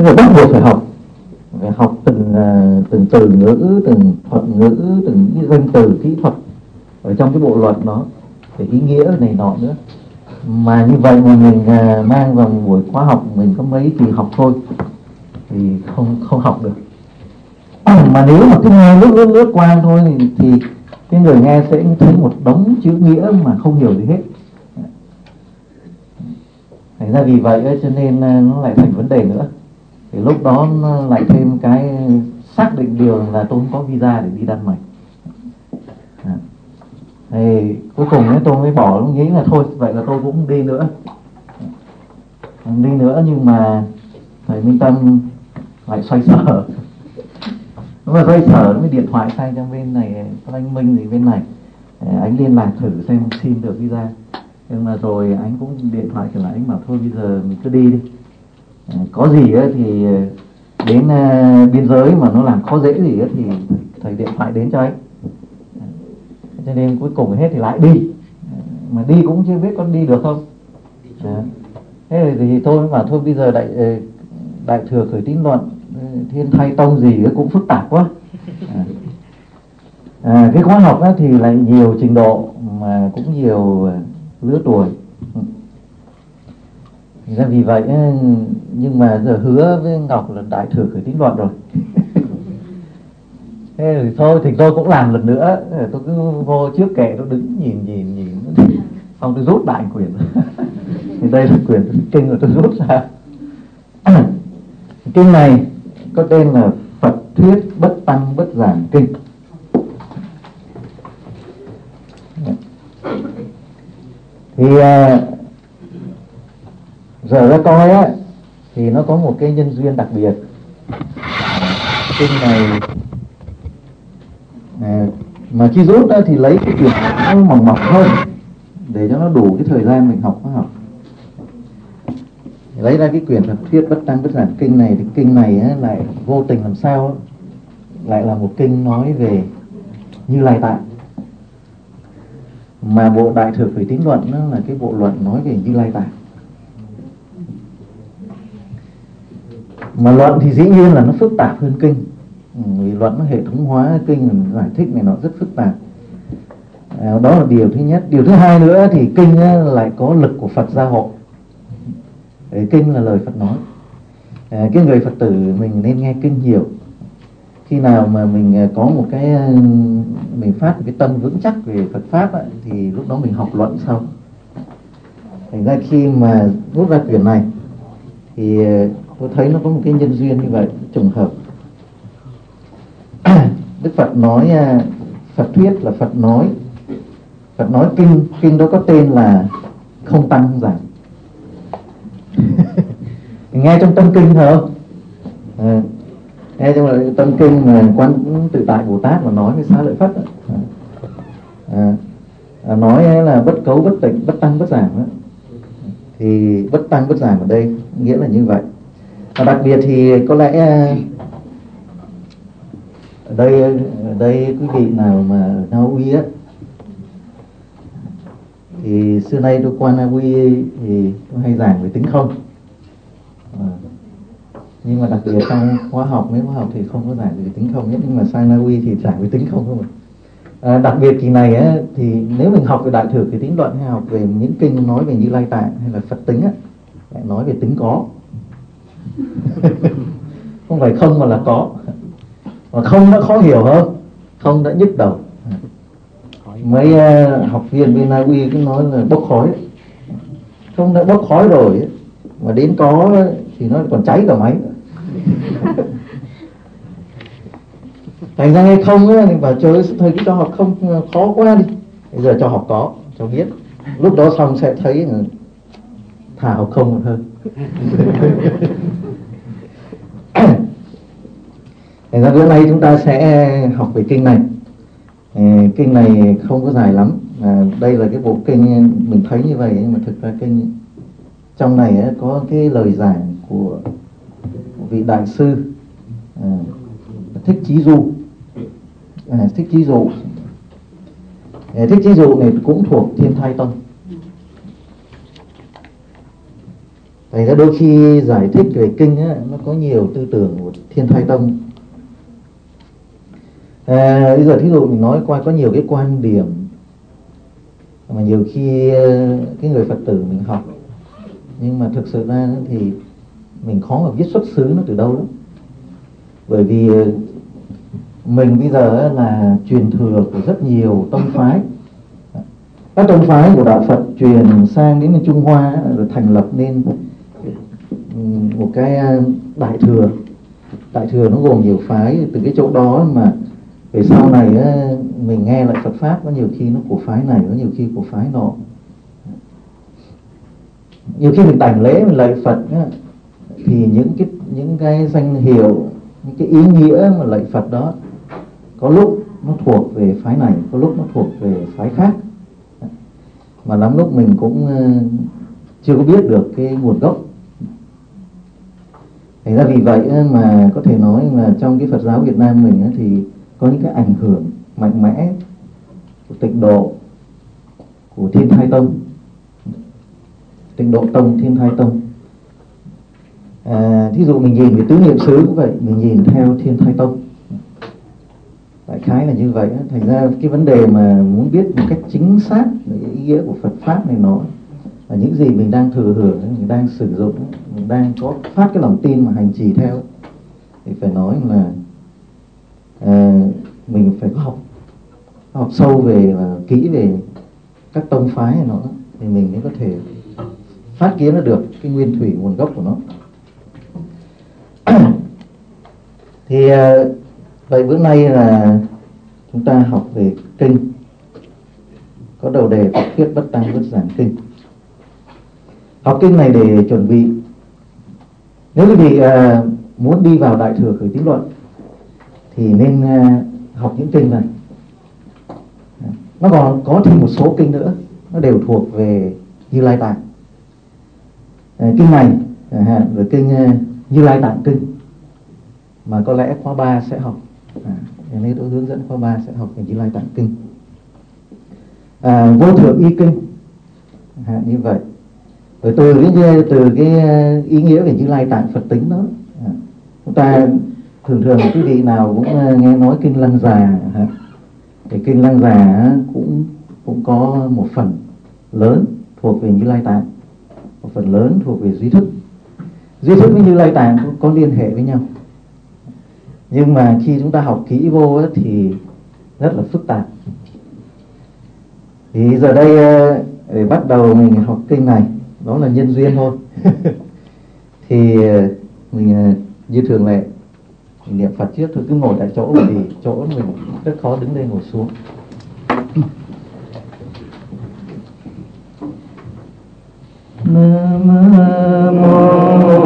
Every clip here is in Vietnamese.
Tức là bắt buộc phải học từng từ ngữ, từng thuật ngữ, từng danh từ kỹ thuật ở trong cái bộ luật đó, về ý nghĩa này nọ nữa. Mà như vậy mà mình mang vào một buổi khóa học mình có mấy kỳ học thôi thì không học được. Mà nếu mà cứ nghe lướt qua thôi thì cái người nghe sẽ thấy một đống chữ nghĩa mà không hiểu gì hết. Thành ra vì vậy cho nên nó lại thành vấn đề nữa. Thì lúc đó nó lại thêm cái xác định điều là tôi không có visa để đi Đan Mạch. Thì cuối cùng tôi mới bỏ, nghĩ là thôi vậy là tôi cũng không đi nữa. Không đi nữa, nhưng mà thầy Minh Tâm lại xoay sở. Nó mà xoay sở mới điện thoại sang cho bên này, anh Minh thì bên này, anh liên lạc thử xem xin được visa. Nhưng mà rồi anh cũng điện thoại trở lại, anh bảo thôi bây giờ mình cứ đi. Có gì thì đến biên giới mà nó làm khó dễ gì thì thầy điện thoại đến cho anh. Cho nên cuối cùng hết thì lại đi. Mà đi cũng chưa biết có đi được không. Thế rồi thì tôi bảo thôi bây giờ đại thừa khởi tín luận, thiên thay tông gì cũng phức tạp quá. Cái khóa học thì lại nhiều trình độ mà cũng nhiều lứa tuổi. Ra vì vậy nhưng mà giờ hứa với Ngọc là đại thừa khởi tín luận rồi. Thế rồi thôi thì tôi cũng làm lần nữa. Tôi cứ vô trước kệ tôi đứng nhìn xong tôi rút đại quyển. Thì đây là quyển kinh rồi tôi rút ra. Kinh này có tên là Phật Thuyết Bất Tăng Bất Giảm Kinh. Thì giờ ra coi thì nó có một cái nhân duyên đặc biệt. Kinh này mà khi rút thì lấy cái quyển nó mỏng hơn để cho nó đủ cái thời gian mình học. Lấy ra cái quyển Phật Thuyết Bất Tăng Bất Giảm Kinh này, thì kinh này lại vô tình làm sao lại là một kinh nói về Như Lai Tạng. Mà bộ Đại Thừa Khởi Tín Luận nó là cái bộ luận nói về Như Lai Tạng. Mà luận thì dĩ nhiên là nó phức tạp hơn kinh. Vì luận nó hệ thống hóa kinh, giải thích này nó rất phức tạp. Đó là điều thứ nhất. Điều thứ hai nữa thì kinh lại có lực của Phật gia hộ. Kinh là lời Phật nói. Cái người Phật tử mình nên nghe kinh nhiều. Khi nào mà mình có một cái, mình phát một cái tâm vững chắc về Phật Pháp thì lúc đó mình học luận xong. Thành ra khi mà rút ra quyển này thì tôi thấy nó có một cái nhân duyên như vậy, trùng hợp. Đức Phật nói, Phật thuyết là Phật nói kinh đó có tên là không tăng không giảm. Nghe trong tâm kinh phải không? Nghe trong tâm kinh mà Quan Tự Tại Bồ Tát mà nói với Xá Lợi Phất nói là bất cấu bất tịnh, bất tăng bất giảm thì bất tăng bất giảm ở đây nghĩa là như vậy. Và đặc biệt thì có lẽ ở đây quý vị nào mà ở Na Uy thì xưa nay tôi qua Na Uy thì tôi hay giảng về tính không. Nhưng mà đặc biệt trong khóa học, mấy khóa học thì không có giảng về tính không nhất, nhưng mà sang Na Uy thì giảng về tính không không. Đặc biệt kỳ này thì nếu mình học về Đại Thừa Khởi Tín Luận hay học về những kinh nói về Như Lai Tạng hay là Phật tính lại nói về tính có. Không phải không mà là có. Mà không đã khó hiểu hơn, không đã nhức đầu. Mấy học viên bên Na Uy cứ nói là bốc khói. Không đã bốc khói rồi mà đến có thì nó còn cháy cả máy. Thành ra nghe không thì bảo trời thầy cứ cho học không khó quá đi. Bây giờ cho học có, cho biết. Lúc đó xong sẽ thấy thả học không một hơn. Thành ra bữa nay chúng ta sẽ học về kinh này. Kinh này không có dài lắm. Đây là cái bộ kinh mình thấy như vậy, nhưng mà thực ra kinh trong này có cái lời giảng của vị đại sư Thích Chí Du. Thích Chí Dụ. Thích Chí Dụ này cũng thuộc Thiên Thai Tông. Thành ra đôi khi giải thích về kinh á, nó có nhiều tư tưởng của Thiên Thai Tông. Bây giờ thí dụ mình nói qua có nhiều cái quan điểm mà nhiều khi cái người Phật tử mình học, nhưng mà thực sự ra thì mình khó mà biết xuất xứ nó từ đâu lắm. Bởi vì mình bây giờ là truyền thừa của rất nhiều tông phái. Các tông phái của đạo Phật truyền sang đến Trung Hoa rồi thành lập nên một cái đại thừa. Đại thừa nó gồm nhiều phái, từ cái chỗ đó mà về sau này mình nghe lại Phật pháp có nhiều khi nó của phái này, có nhiều khi của phái nọ. Nhiều khi mình đảnh lễ mình lạy Phật thì những cái danh hiệu, những cái ý nghĩa mà lạy Phật đó có lúc nó thuộc về phái này, có lúc nó thuộc về phái khác, mà lắm lúc mình cũng chưa có biết được cái nguồn gốc. Thành ra vì vậy mà có thể nói là trong cái Phật giáo Việt Nam mình thì có những cái ảnh hưởng mạnh mẽ của Tịnh Độ, của Thiên Thai Tông, Tịnh Độ Tông, Thiên Thai Tông. Thí dụ mình nhìn về tứ niệm xứ cũng vậy, mình nhìn theo Thiên Thai Tông, đại khái là như vậy. Thành ra cái vấn đề mà muốn biết một cách chính xác về ý nghĩa của Phật pháp này, nó là những gì mình đang thừa hưởng, mình đang sử dụng, mình đang có phát cái lòng tin mà hành trì theo, thì phải nói là mình phải có học sâu về và kỹ về các tông phái này nó, thì mình mới có thể phát kiến ra được cái nguyên thủy nguồn gốc của nó. Thì vậy bữa nay là chúng ta học về kinh, có đầu đề Phật thuyết bất tăng bất giảng kinh. Học kinh này để chuẩn bị, nếu quý vị muốn đi vào Đại Thừa Khởi Tín Luận thì nên học những kinh này. Nó còn có thêm một số kinh nữa, nó đều thuộc về Như Lai Tạng. Kinh này rồi kinh Như Lai Tạng kinh mà có lẽ khóa 3 sẽ học, nên tôi hướng dẫn khóa 3 sẽ học về Như Lai Tạng kinh. Vô Thượng Y kinh như vậy. Rồi từ cái ý nghĩa về Như Lai Tạng Phật tính đó, chúng ta thường quý vị nào cũng nghe nói kinh Lăng Già. Thì kinh Lăng Già cũng có một phần lớn thuộc về Như Lai Tạng, một phần lớn thuộc về duy thức. Duy thức với Như Lai Tạng cũng có liên hệ với nhau, nhưng mà khi chúng ta học kỹ vô thì rất là phức tạp. Thì giờ đây để bắt đầu mình học kinh này, đó là nhân duyên thôi. Thì mình như thường lệ mình niệm Phật trước thôi, cứ ngồi tại chỗ, vì chỗ mình rất khó đứng lên ngồi xuống. Nam mô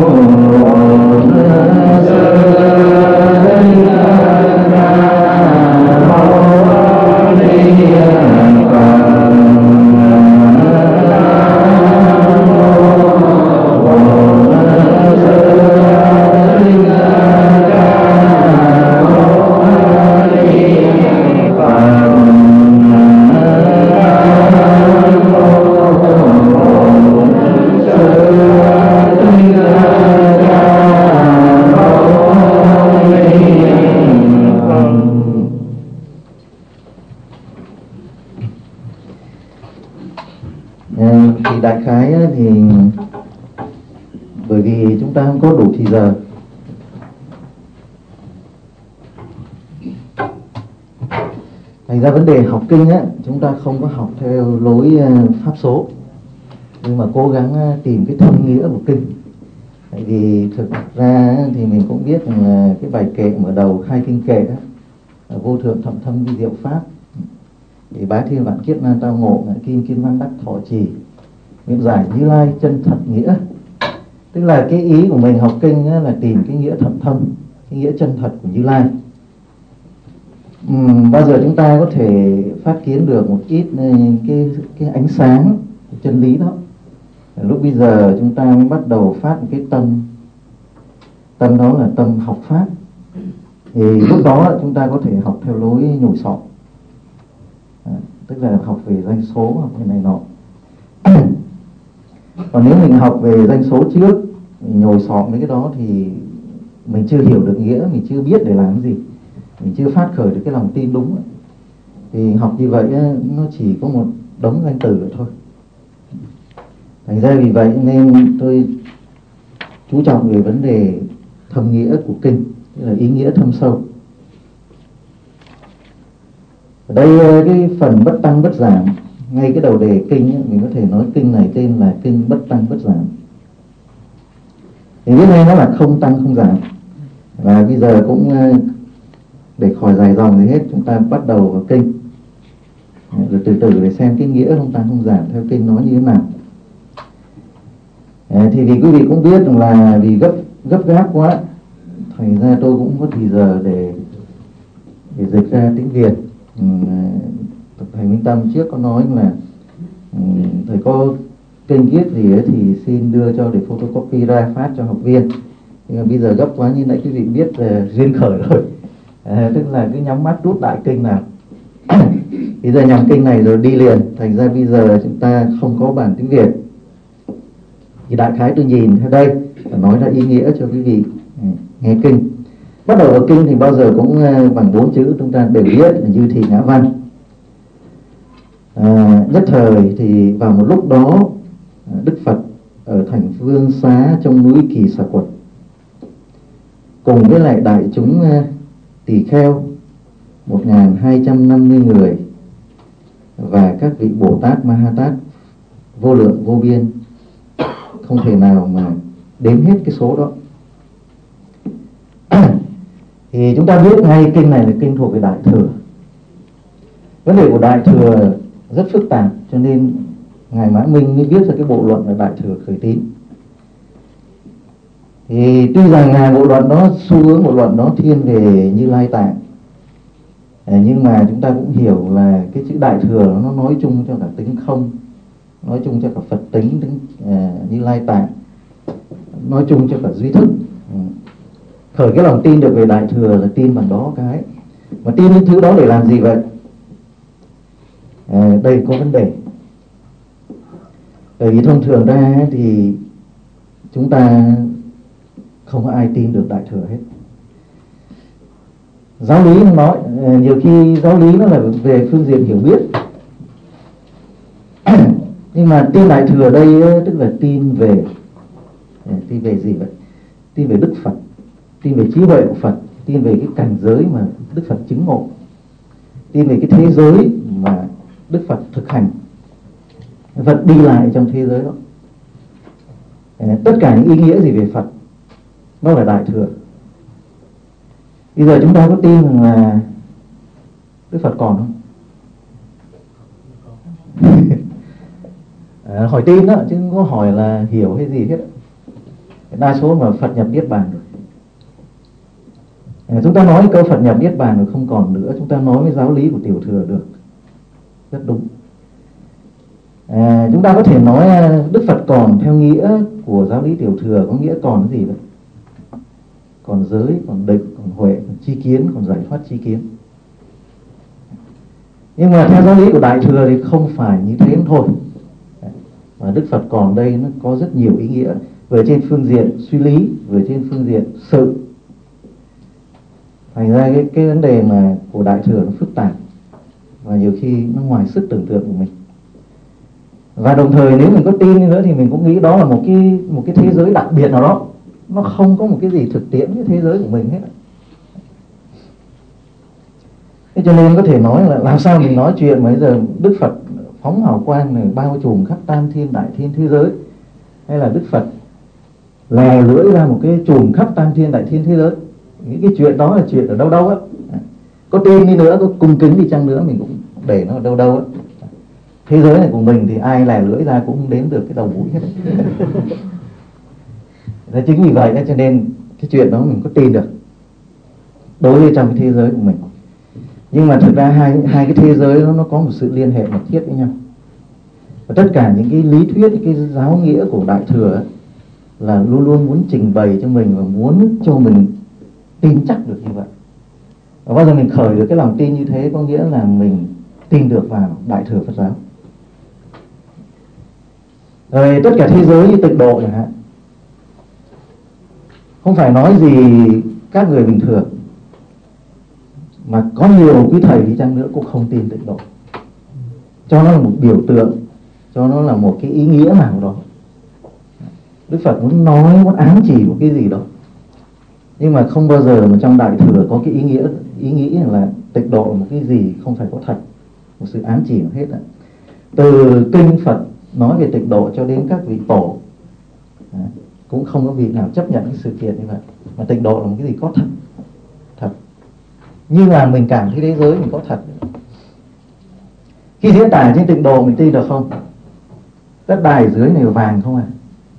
thì đại khái thì bởi vì chúng ta không có đủ thì giờ, thành ra vấn đề học kinh chúng ta không có học theo lối pháp số, nhưng mà cố gắng tìm cái thâm nghĩa của kinh. Tại vì thực ra thì mình cũng biết là cái bài kệ mở đầu khai kinh kệ đó, vô thượng thậm thâm vi diệu pháp, thì bái thiên vạn kiếp nan tao ngộ, kim kim văn đắc thọ trì, nguyện giải Như Lai chân thật nghĩa. Tức là cái ý của mình học kinh là tìm cái nghĩa thậm thâm, cái nghĩa chân thật của Như Lai. Bao giờ chúng ta có thể phát kiến được một ít cái ánh sáng của chân lý đó, lúc bây giờ chúng ta mới bắt đầu phát một cái tâm đó là tâm học pháp. Thì lúc đó chúng ta có thể học theo lối nhồi sọ, tức là học về doanh số, học về này nọ. Còn nếu mình học về doanh số trước, mình nhồi sọ mấy cái đó thì mình chưa hiểu được nghĩa, mình chưa biết để làm cái gì, mình chưa phát khởi được cái lòng tin đúng. Thì học như vậy nó chỉ có một đống danh từ thôi. Thành ra vì vậy nên tôi chú trọng về vấn đề thâm nghĩa của kinh, tức là ý nghĩa thâm sâu. Ở đây cái phần bất tăng bất giảm, ngay cái đầu đề kinh ấy, mình có thể nói kinh này tên là kinh bất tăng bất giảm. Thì biết ngay nó là không tăng không giảm. Và bây giờ cũng để khỏi dài dòng gì hết, chúng ta bắt đầu vào kinh, rồi từ từ để xem cái nghĩa không tăng không giảm theo kinh nói như thế nào. Thì vì quý vị cũng biết là vì gấp gáp quá, thành ra tôi cũng có thì giờ để dịch ra tiếng Việt. Thầy Minh Tâm trước có nói là thầy có kinh kiết gì ấy thì xin đưa cho để photocopy ra phát cho học viên. Nhưng mà bây giờ gấp quá, như nãy quý vị biết duyên khởi rồi, tức là cứ nhắm mắt rút đại kinh nào. Bây giờ nhằm kinh này rồi đi liền, thành ra bây giờ chúng ta không có bản tiếng Việt. Thì đại khái tôi nhìn theo đây và nói ra ý nghĩa cho quý vị nghe kinh. Bắt đầu ở kinh thì bao giờ cũng bằng 4 chữ, chúng ta đều biết là Như Thị Ngã Văn. Nhất thời thì vào một lúc đó, Đức Phật ở thành Vương Xá trong núi Kỳ Xà Quật cùng với lại đại chúng tỳ kheo 1250 người và các vị Bồ Tát Ma Ha Tát vô lượng vô biên, không thể nào mà đếm hết cái số đó. Thì chúng ta biết ngay kinh này là kinh thuộc về Đại Thừa. Vấn đề của Đại Thừa rất phức tạp, cho nên Ngài Mã Minh mới viết ra cái bộ luận là Đại Thừa Khởi Tín. Thì tuy rằng Ngài bộ luận đó, xu hướng bộ luận đó thiên về Như Lai Tạng, nhưng mà chúng ta cũng hiểu là cái chữ Đại Thừa nó nói chung cho cả tính không, nói chung cho cả Phật tính, Như Lai Tạng, nói chung cho cả duy thức. Khởi cái lòng tin được về Đại Thừa là tin bằng đó cái. Mà tin những thứ đó để làm gì vậy? Đây có vấn đề. Bởi vì thông thường ra thì chúng ta không có ai tin được Đại Thừa hết. Giáo lý nói, nhiều khi giáo lý nó là về phương diện hiểu biết. Nhưng mà tin Đại Thừa đây tức là tin về gì vậy? Tin về Đức Phật, tin về trí huệ của Phật, tin về cái cảnh giới mà Đức Phật chứng ngộ, tin về cái thế giới mà Đức Phật thực hành, Phật đi lại trong thế giới đó. Tất cả những ý nghĩa gì về Phật nó là Đại Thừa. Bây giờ chúng ta có tin rằng là Đức Phật còn không? Hỏi tin đó, chứ không có hỏi là hiểu hay gì hết. Đa số mà Phật nhập Niết Bàn rồi. Chúng ta nói câu Phật nhập Niết Bàn rồi không còn nữa, chúng ta nói với giáo lý của Tiểu Thừa được. Rất đúng. Chúng ta có thể nói Đức Phật còn theo nghĩa của giáo lý Tiểu Thừa, có nghĩa còn cái gì vậy? Còn giới, còn định, còn huệ, còn chi kiến, còn giải thoát chi kiến. Nhưng mà theo giáo lý của Đại Thừa thì không phải như thế thôi. Và Đức Phật còn đây nó có rất nhiều ý nghĩa, vừa trên phương diện suy lý, vừa trên phương diện sự. Thành ra cái vấn đề mà của Đại Thừa nó phức tạp và nhiều khi nó ngoài sức tưởng tượng của mình. Và đồng thời nếu mình có tin nữa thì mình cũng nghĩ đó là một cái thế giới đặc biệt nào đó, nó không có một cái gì thực tiễn với thế giới của mình hết. Thế cho nên có thể nói là làm sao mình nói chuyện mà bây giờ Đức Phật phóng hào quang này bao trùm khắp tam thiên đại thiên thế giới, hay là Đức Phật lè lưỡi ra một cái chùm khắp tam thiên đại thiên thế giới. Những cái chuyện đó là chuyện ở đâu đâu á. Có tin đi nữa, có cung kính đi chăng nữa, mình cũng để nó ở đâu đâu á. Thế giới này của mình thì ai lè lưỡi ra cũng đến được cái đầu mũi hết. Thế chính vì vậy cho nên cái chuyện đó mình có tin được đối với trong cái thế giới của mình. Nhưng mà thực ra hai cái thế giới đó, nó có một sự liên hệ mật thiết với nhau. Và tất cả những cái lý thuyết, cái giáo nghĩa của Đại Thừa ấy, là luôn luôn muốn trình bày cho mình và muốn cho mình tin chắc được như vậy. Và bao giờ mình khởi được cái lòng tin như thế có nghĩa là mình tin được vào Đại Thừa Phật giáo. Rồi tất cả thế giới như tịnh độ chẳng hạn, không phải nói gì các người bình thường, mà có nhiều quý thầy đi chăng nữa cũng không tin tịnh độ, cho nó là một biểu tượng, cho nó là một cái ý nghĩa nào đó. Đức Phật muốn nói, muốn ám chỉ một cái gì đó, nhưng mà không bao giờ mà trong Đại Thừa có cái ý nghĩ là tịnh độ một cái gì không phải có thật, một sự ám chỉ hết ạ. Từ kinh Phật nói về tịnh độ cho đến các vị tổ cũng không có vị nào chấp nhận cái sự kiện như vậy, mà tịnh độ là một cái gì có thật, như là mình cảm thấy thế giới mình có thật. Khi diễn tả trên tịnh độ mình tin được không? Đất đai dưới này vàng không à?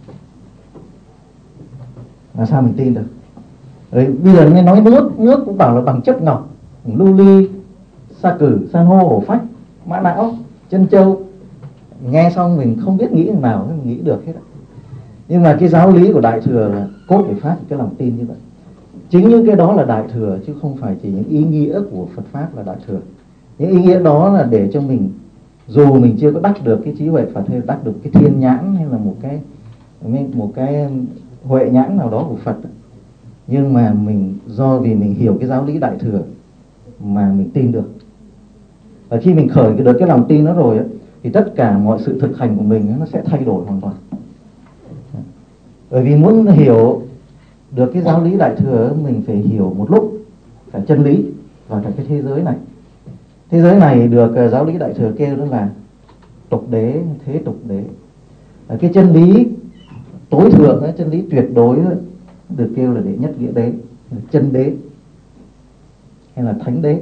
Làm sao mình tin được? Đấy, bây giờ nghe nói nước cũng bảo là bằng chất ngọc, lưu ly, sa cử, san hô, hổ phách, mã não, chân châu. Nghe xong mình không biết nghĩ thế nào, mình nghĩ được hết. Nhưng mà cái giáo lý của Đại Thừa là cốt để phát cái lòng tin như vậy. Chính những cái đó là Đại Thừa, chứ không phải chỉ những ý nghĩa của Phật Pháp là Đại Thừa. Những ý nghĩa đó là để cho mình, dù mình chưa có đắc được cái trí huệ Phật, hay đắc được cái thiên nhãn, hay là một cái huệ nhãn nào đó của Phật, nhưng mà do vì mình hiểu cái giáo lý Đại Thừa mà mình tin được. Và khi mình khởi được cái lòng tin đó rồi thì tất cả mọi sự thực hành của mình nó sẽ thay đổi hoàn toàn. Bởi vì muốn hiểu được cái giáo lý Đại Thừa, mình phải hiểu một lúc cả chân lý và cả cái thế giới này. Thế giới này được giáo lý Đại Thừa kêu đó là tục đế, thế tục đế. Cái chân lý tối thượng, chân lý tuyệt đối được kêu là đệ nhất nghĩa đế, chân đế hay là thánh đế.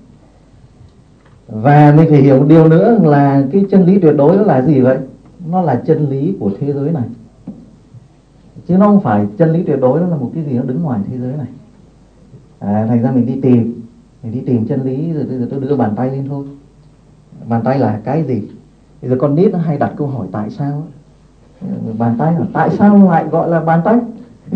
Và mình phải hiểu một điều nữa là cái chân lý tuyệt đối đó là gì vậy? Nó là chân lý của thế giới này, chứ nó không phải chân lý tuyệt đối, nó là một cái gì nó đứng ngoài thế giới này. Thành ra mình đi tìm chân lý, rồi bây giờ tôi đưa bàn tay lên thôi. Bàn tay là cái gì? Bây giờ con nít nó hay đặt câu hỏi tại sao. Bàn tay là tại sao lại gọi là bàn tay?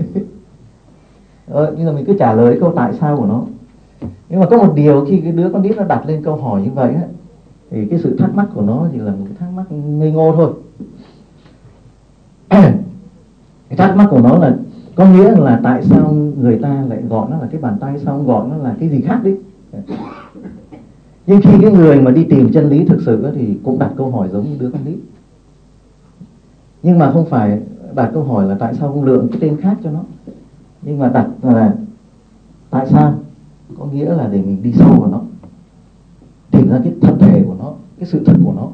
Nhưng mà mình cứ trả lời câu tại sao của nó. Nhưng mà có một điều, khi cái đứa con nít nó đặt lên câu hỏi như vậy thì cái sự thắc mắc của nó chỉ là một cái thắc mắc ngây ngô thôi. Cái thắc mắc của nó là có nghĩa là tại sao người ta lại gọi nó là cái bàn tay, sao không gọi nó là cái gì khác đi. Nhưng khi cái người mà đi tìm chân lý thực sự thì cũng đặt câu hỏi giống như đứa con nít, nhưng mà không phải đặt câu hỏi là tại sao không lựa cái tên khác cho nó, nhưng mà đặt là tại sao, có nghĩa là để mình đi sâu vào nó, tìm ra cái thật thể của nó, cái sự thật của nó.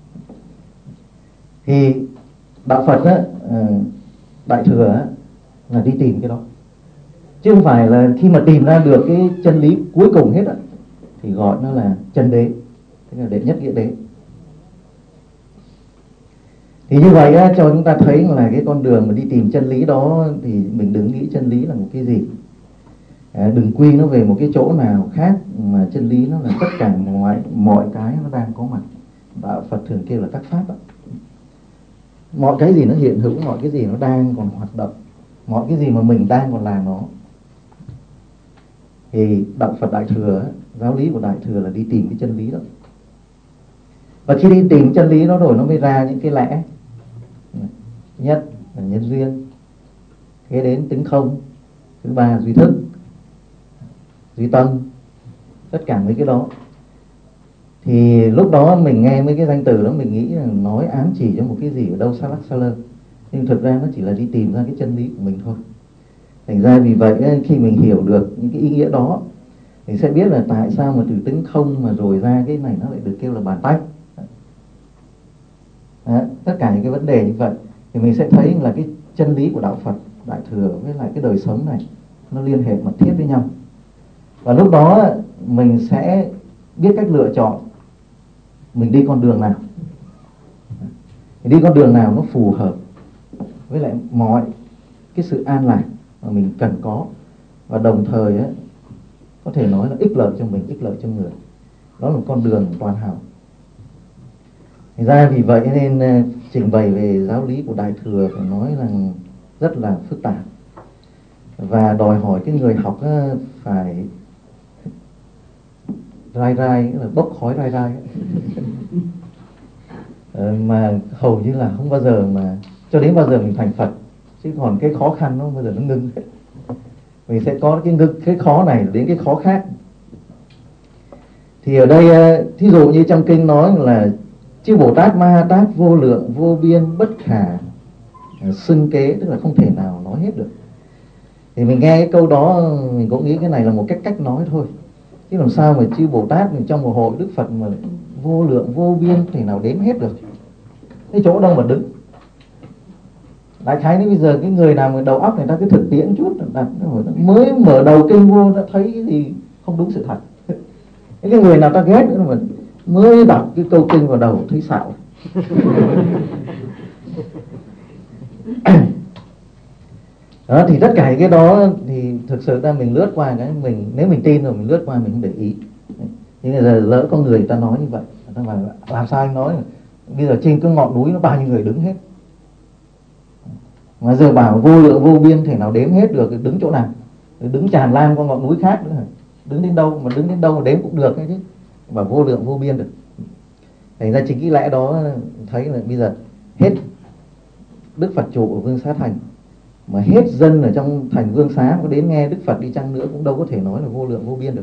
Thì đạo Phật Đại Thừa là đi tìm cái đó, chứ không phải là khi mà tìm ra được cái chân lý cuối cùng hết thì gọi nó là chân đế, tức là đệ nhất nghĩa đế. Thì như vậy cho chúng ta thấy là cái con đường mà đi tìm chân lý đó thì mình đừng nghĩ chân lý là một cái gì, đừng quy nó về một cái chỗ nào khác, mà chân lý nó là tất cả mọi cái nó đang có mặt. Đạo Phật thường kêu là các pháp mọi cái gì nó hiện hữu, mọi cái gì nó đang còn hoạt động, mọi cái gì mà mình đang còn làm nó. Thì đạo Phật Đại Thừa, giáo lý của Đại Thừa là đi tìm cái chân lý đó. Và khi đi tìm chân lý đó rồi nó mới ra những cái lẽ. Nhất là nhân duyên, kế đến tính không, thứ ba duy thức, duy tâm, tất cả mấy cái đó. Thì lúc đó mình nghe mấy cái danh từ đó mình nghĩ là nói ám chỉ cho một cái gì ở đâu xa lắc xa lơ, nhưng thực ra nó chỉ là đi tìm ra cái chân lý của mình thôi. Thành ra vì vậy khi mình hiểu được những cái ý nghĩa đó thì sẽ biết là tại sao mà từ tính không mà rồi ra cái này nó lại được kêu là bàn tay. Tất cả những cái vấn đề như vậy thì mình sẽ thấy là cái chân lý của đạo Phật Đại Thừa với lại cái đời sống này nó liên hệ mật thiết với nhau. Và lúc đó mình sẽ biết cách lựa chọn mình đi con đường nào, đi con đường nào nó phù hợp với lại mọi cái sự an lạc mà mình cần có, và đồng thời có thể nói là ích lợi cho mình, ích lợi cho người. Đó là một con đường toàn hảo. Thành ra vì vậy nên trình bày về giáo lý của Đại Thừa phải nói rằng rất là phức tạp, và đòi hỏi cái người học phải rai là bốc khói rai mà hầu như là không bao giờ mà cho đến bao giờ mình thành Phật. Chứ còn cái khó khăn nó không bao giờ nó ngưng hết. Mình sẽ có cái khó này đến cái khó khác. Thì ở đây thí dụ như trong kinh nói là chư Bồ Tát Ma Ha Tát vô lượng vô biên bất khả xưng kế, tức là không thể nào nói hết được. Thì mình nghe cái câu đó mình cũng nghĩ cái này là một cách nói thôi, chứ làm sao mà chư Bồ Tát mình trong một hội Đức Phật mà vô lượng vô biên thể nào đếm hết được. Cái chỗ đâu mà đứng. Đại khái nếu bây giờ cái người nào mà đầu óc người ta cứ thực tiễn chút, mới mở đầu kinh vô đã thấy cái gì không đúng sự thật. Cái người nào ta ghét nữa mà mới đọc cái câu kinh vào đầu thấy xạo. Đó, thì tất cả cái đó thì thực sự ra mình lướt qua cái mình, nếu mình tin rồi mình lướt qua mình không để ý. Nhưng mà giờ lỡ có người ta nói như vậy, người ta bảo làm sao anh nói, bây giờ trên cái ngọn núi nó bao nhiêu người đứng hết, mà giờ bảo vô lượng vô biên thể nào đếm hết được, đứng chỗ nào, đứng tràn lan qua ngọn núi khác nữa, đứng đến đâu mà đếm cũng được ấy chứ, bảo vô lượng vô biên được. Thành ra chính cái lẽ đó thấy là bây giờ hết Đức Phật trụ ở Vương Xá Thành, mà hết dân ở trong thành Vương Xá có đến nghe Đức Phật đi chăng nữa cũng đâu có thể nói là vô lượng vô biên được.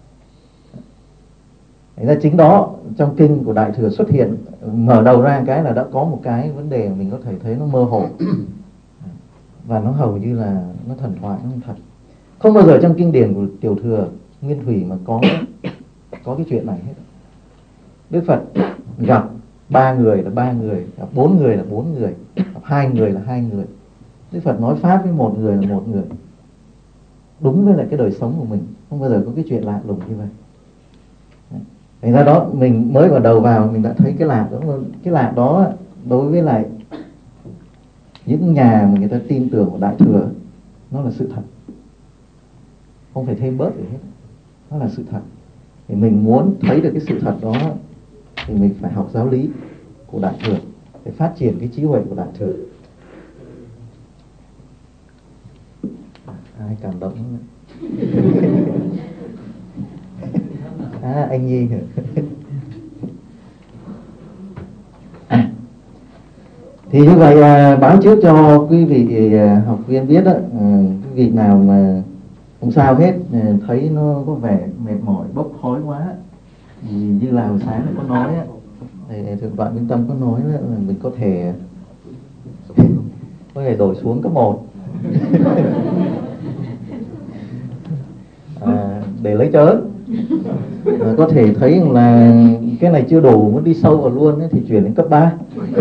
Thành ra chính đó trong kinh của Đại Thừa xuất hiện, mở đầu ra cái là đã có một cái vấn đề mình có thể thấy nó mơ hồ và nó hầu như là nó thần thoại, nó không thật. Không bao giờ trong kinh điển của Tiểu Thừa Nguyên Thủy mà có cái chuyện này hết. Đức Phật gặp 3 người là 3 người, gặp 4 người là 4 người, gặp 2 người là 2 người. Đức Phật nói pháp với 1 người là 1 người, đúng với lại cái đời sống của mình, không bao giờ có cái chuyện lạ lùng như vậy. Thành ra đó mình mới vào đầu vào mình đã thấy cái lạ đó đối với lại những nhà mà người ta tin tưởng của Đại Thừa, nó là sự thật, không phải thêm bớt gì hết, nó là sự thật. Thì mình muốn thấy được cái sự thật đó thì mình phải học giáo lý của Đại Thừa để phát triển cái trí huệ của Đại Thừa. Ai cảm động anh Nhi thì như vậy báo trước cho quý vị học viên biết đó, quý vị nào mà không sao hết, thấy nó có vẻ mệt mỏi bốc khói quá thì như là hồi sáng có nói á, thì Thượng tọa Minh Tâm có nói là mình có thể đổi xuống cấp 1 để lấy chớn. Có thể thấy là cái này chưa đủ, muốn đi sâu vào luôn ấy, thì chuyển đến cấp 3.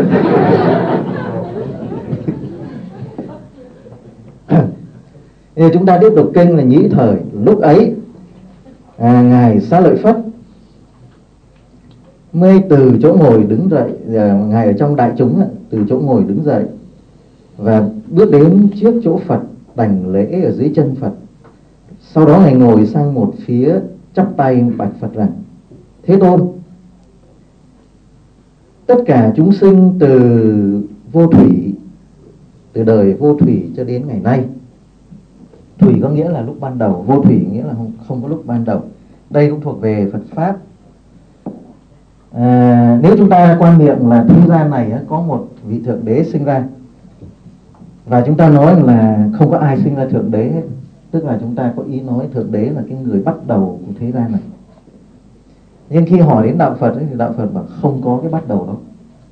Thì chúng ta tiếp tục kinh là Nhĩ Thời. Lúc ấy Ngài Xá Lợi Phất mới từ chỗ ngồi đứng dậy, Ngài ở trong đại chúng từ chỗ ngồi đứng dậy và bước đến trước chỗ Phật, đảnh lễ ở dưới chân Phật. Sau đó Ngài ngồi sang một phía, chắp tay bạch Phật rằng: Thế Tôn, tất cả chúng sinh từ vô thủy, từ đời vô thủy cho đến ngày nay. Thủy có nghĩa là lúc ban đầu, vô thủy nghĩa là không có lúc ban đầu. Đây cũng thuộc về Phật Pháp. Nếu chúng ta quan niệm là thế gian này có một vị Thượng Đế sinh ra, và chúng ta nói là không có ai sinh ra Thượng Đế hết, tức là chúng ta có ý nói Thượng Đế là cái người bắt đầu của thế gian này. Nhưng khi hỏi đến Đạo Phật thì Đạo Phật bảo không có cái bắt đầu đó.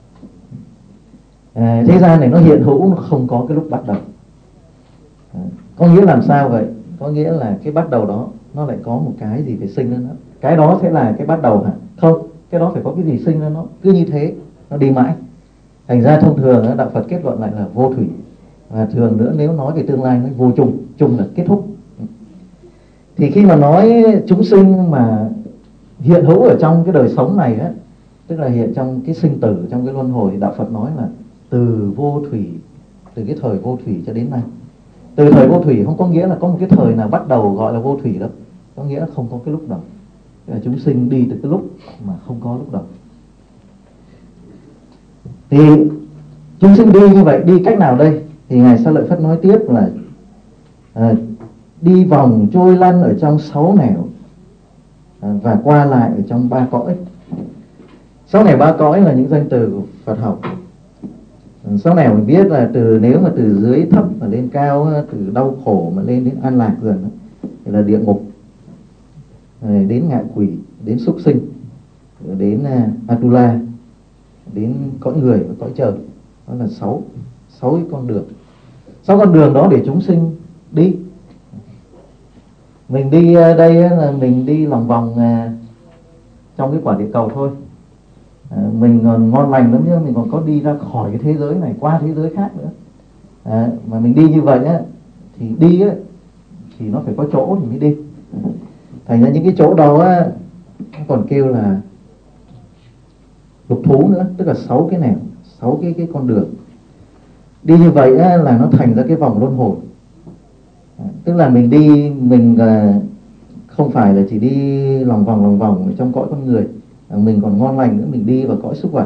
Thế gian này nó hiện hữu, nó không có cái lúc bắt đầu. Có nghĩa làm sao vậy? Có nghĩa là cái bắt đầu đó nó lại có một cái gì phải sinh lên nó. Cái đó sẽ là cái bắt đầu hả? Không, cái đó phải có cái gì sinh lên nó. Cứ như thế, nó đi mãi. Thành ra thông thường Đạo Phật kết luận lại là vô thủy. Và thường nữa nếu nói về tương lai nó vô chung, chung là kết thúc. Thì khi mà nói chúng sinh mà hiện hữu ở trong cái đời sống này á, tức là hiện trong cái sinh tử, trong cái luân hồi, thì Đạo Phật nói là từ vô thủy, từ cái thời vô thủy cho đến nay. Từ thời vô thủy không có nghĩa là có một cái thời nào bắt đầu gọi là vô thủy đâu, có nghĩa là không có cái lúc đầu. Tức là chúng sinh đi từ cái lúc mà không có lúc đầu. Thì chúng sinh đi như vậy, đi cách nào đây? Thì Ngài Xá Lợi Phất nói tiếp là đi vòng trôi lăn ở trong 6 nẻo, và qua lại ở trong 3 cõi. Sáu nẻo ba cõi là những danh từ của Phật học. Sáu nẻo mình biết là nếu mà từ dưới thấp mà lên cao, từ đau khổ mà lên đến an lạc dần thì là địa ngục, đến ngạ quỷ, đến súc sinh, đến Atula, đến cõi người và cõi trời. Đó là sáu cái con đường. 6 con đường đó để chúng sinh đi. Mình đi đây là mình đi lòng vòng trong cái quả địa cầu thôi. Mình còn ngon lành lắm chứ, mình còn có đi ra khỏi cái thế giới này qua thế giới khác nữa. Mà mình đi như vậy á, thì đi á, thì nó phải có chỗ thì mới đi. Thành ra những cái chỗ đó á, nó còn kêu là lục thú nữa, tức là 6 cái nẻo, 6 cái con đường. Đi như vậy á, là nó thành ra cái vòng luân hồi. Tức là mình đi, mình không phải là chỉ đi lòng vòng ở trong cõi con người, mình còn ngon lành nữa, mình đi vào cõi súc vật.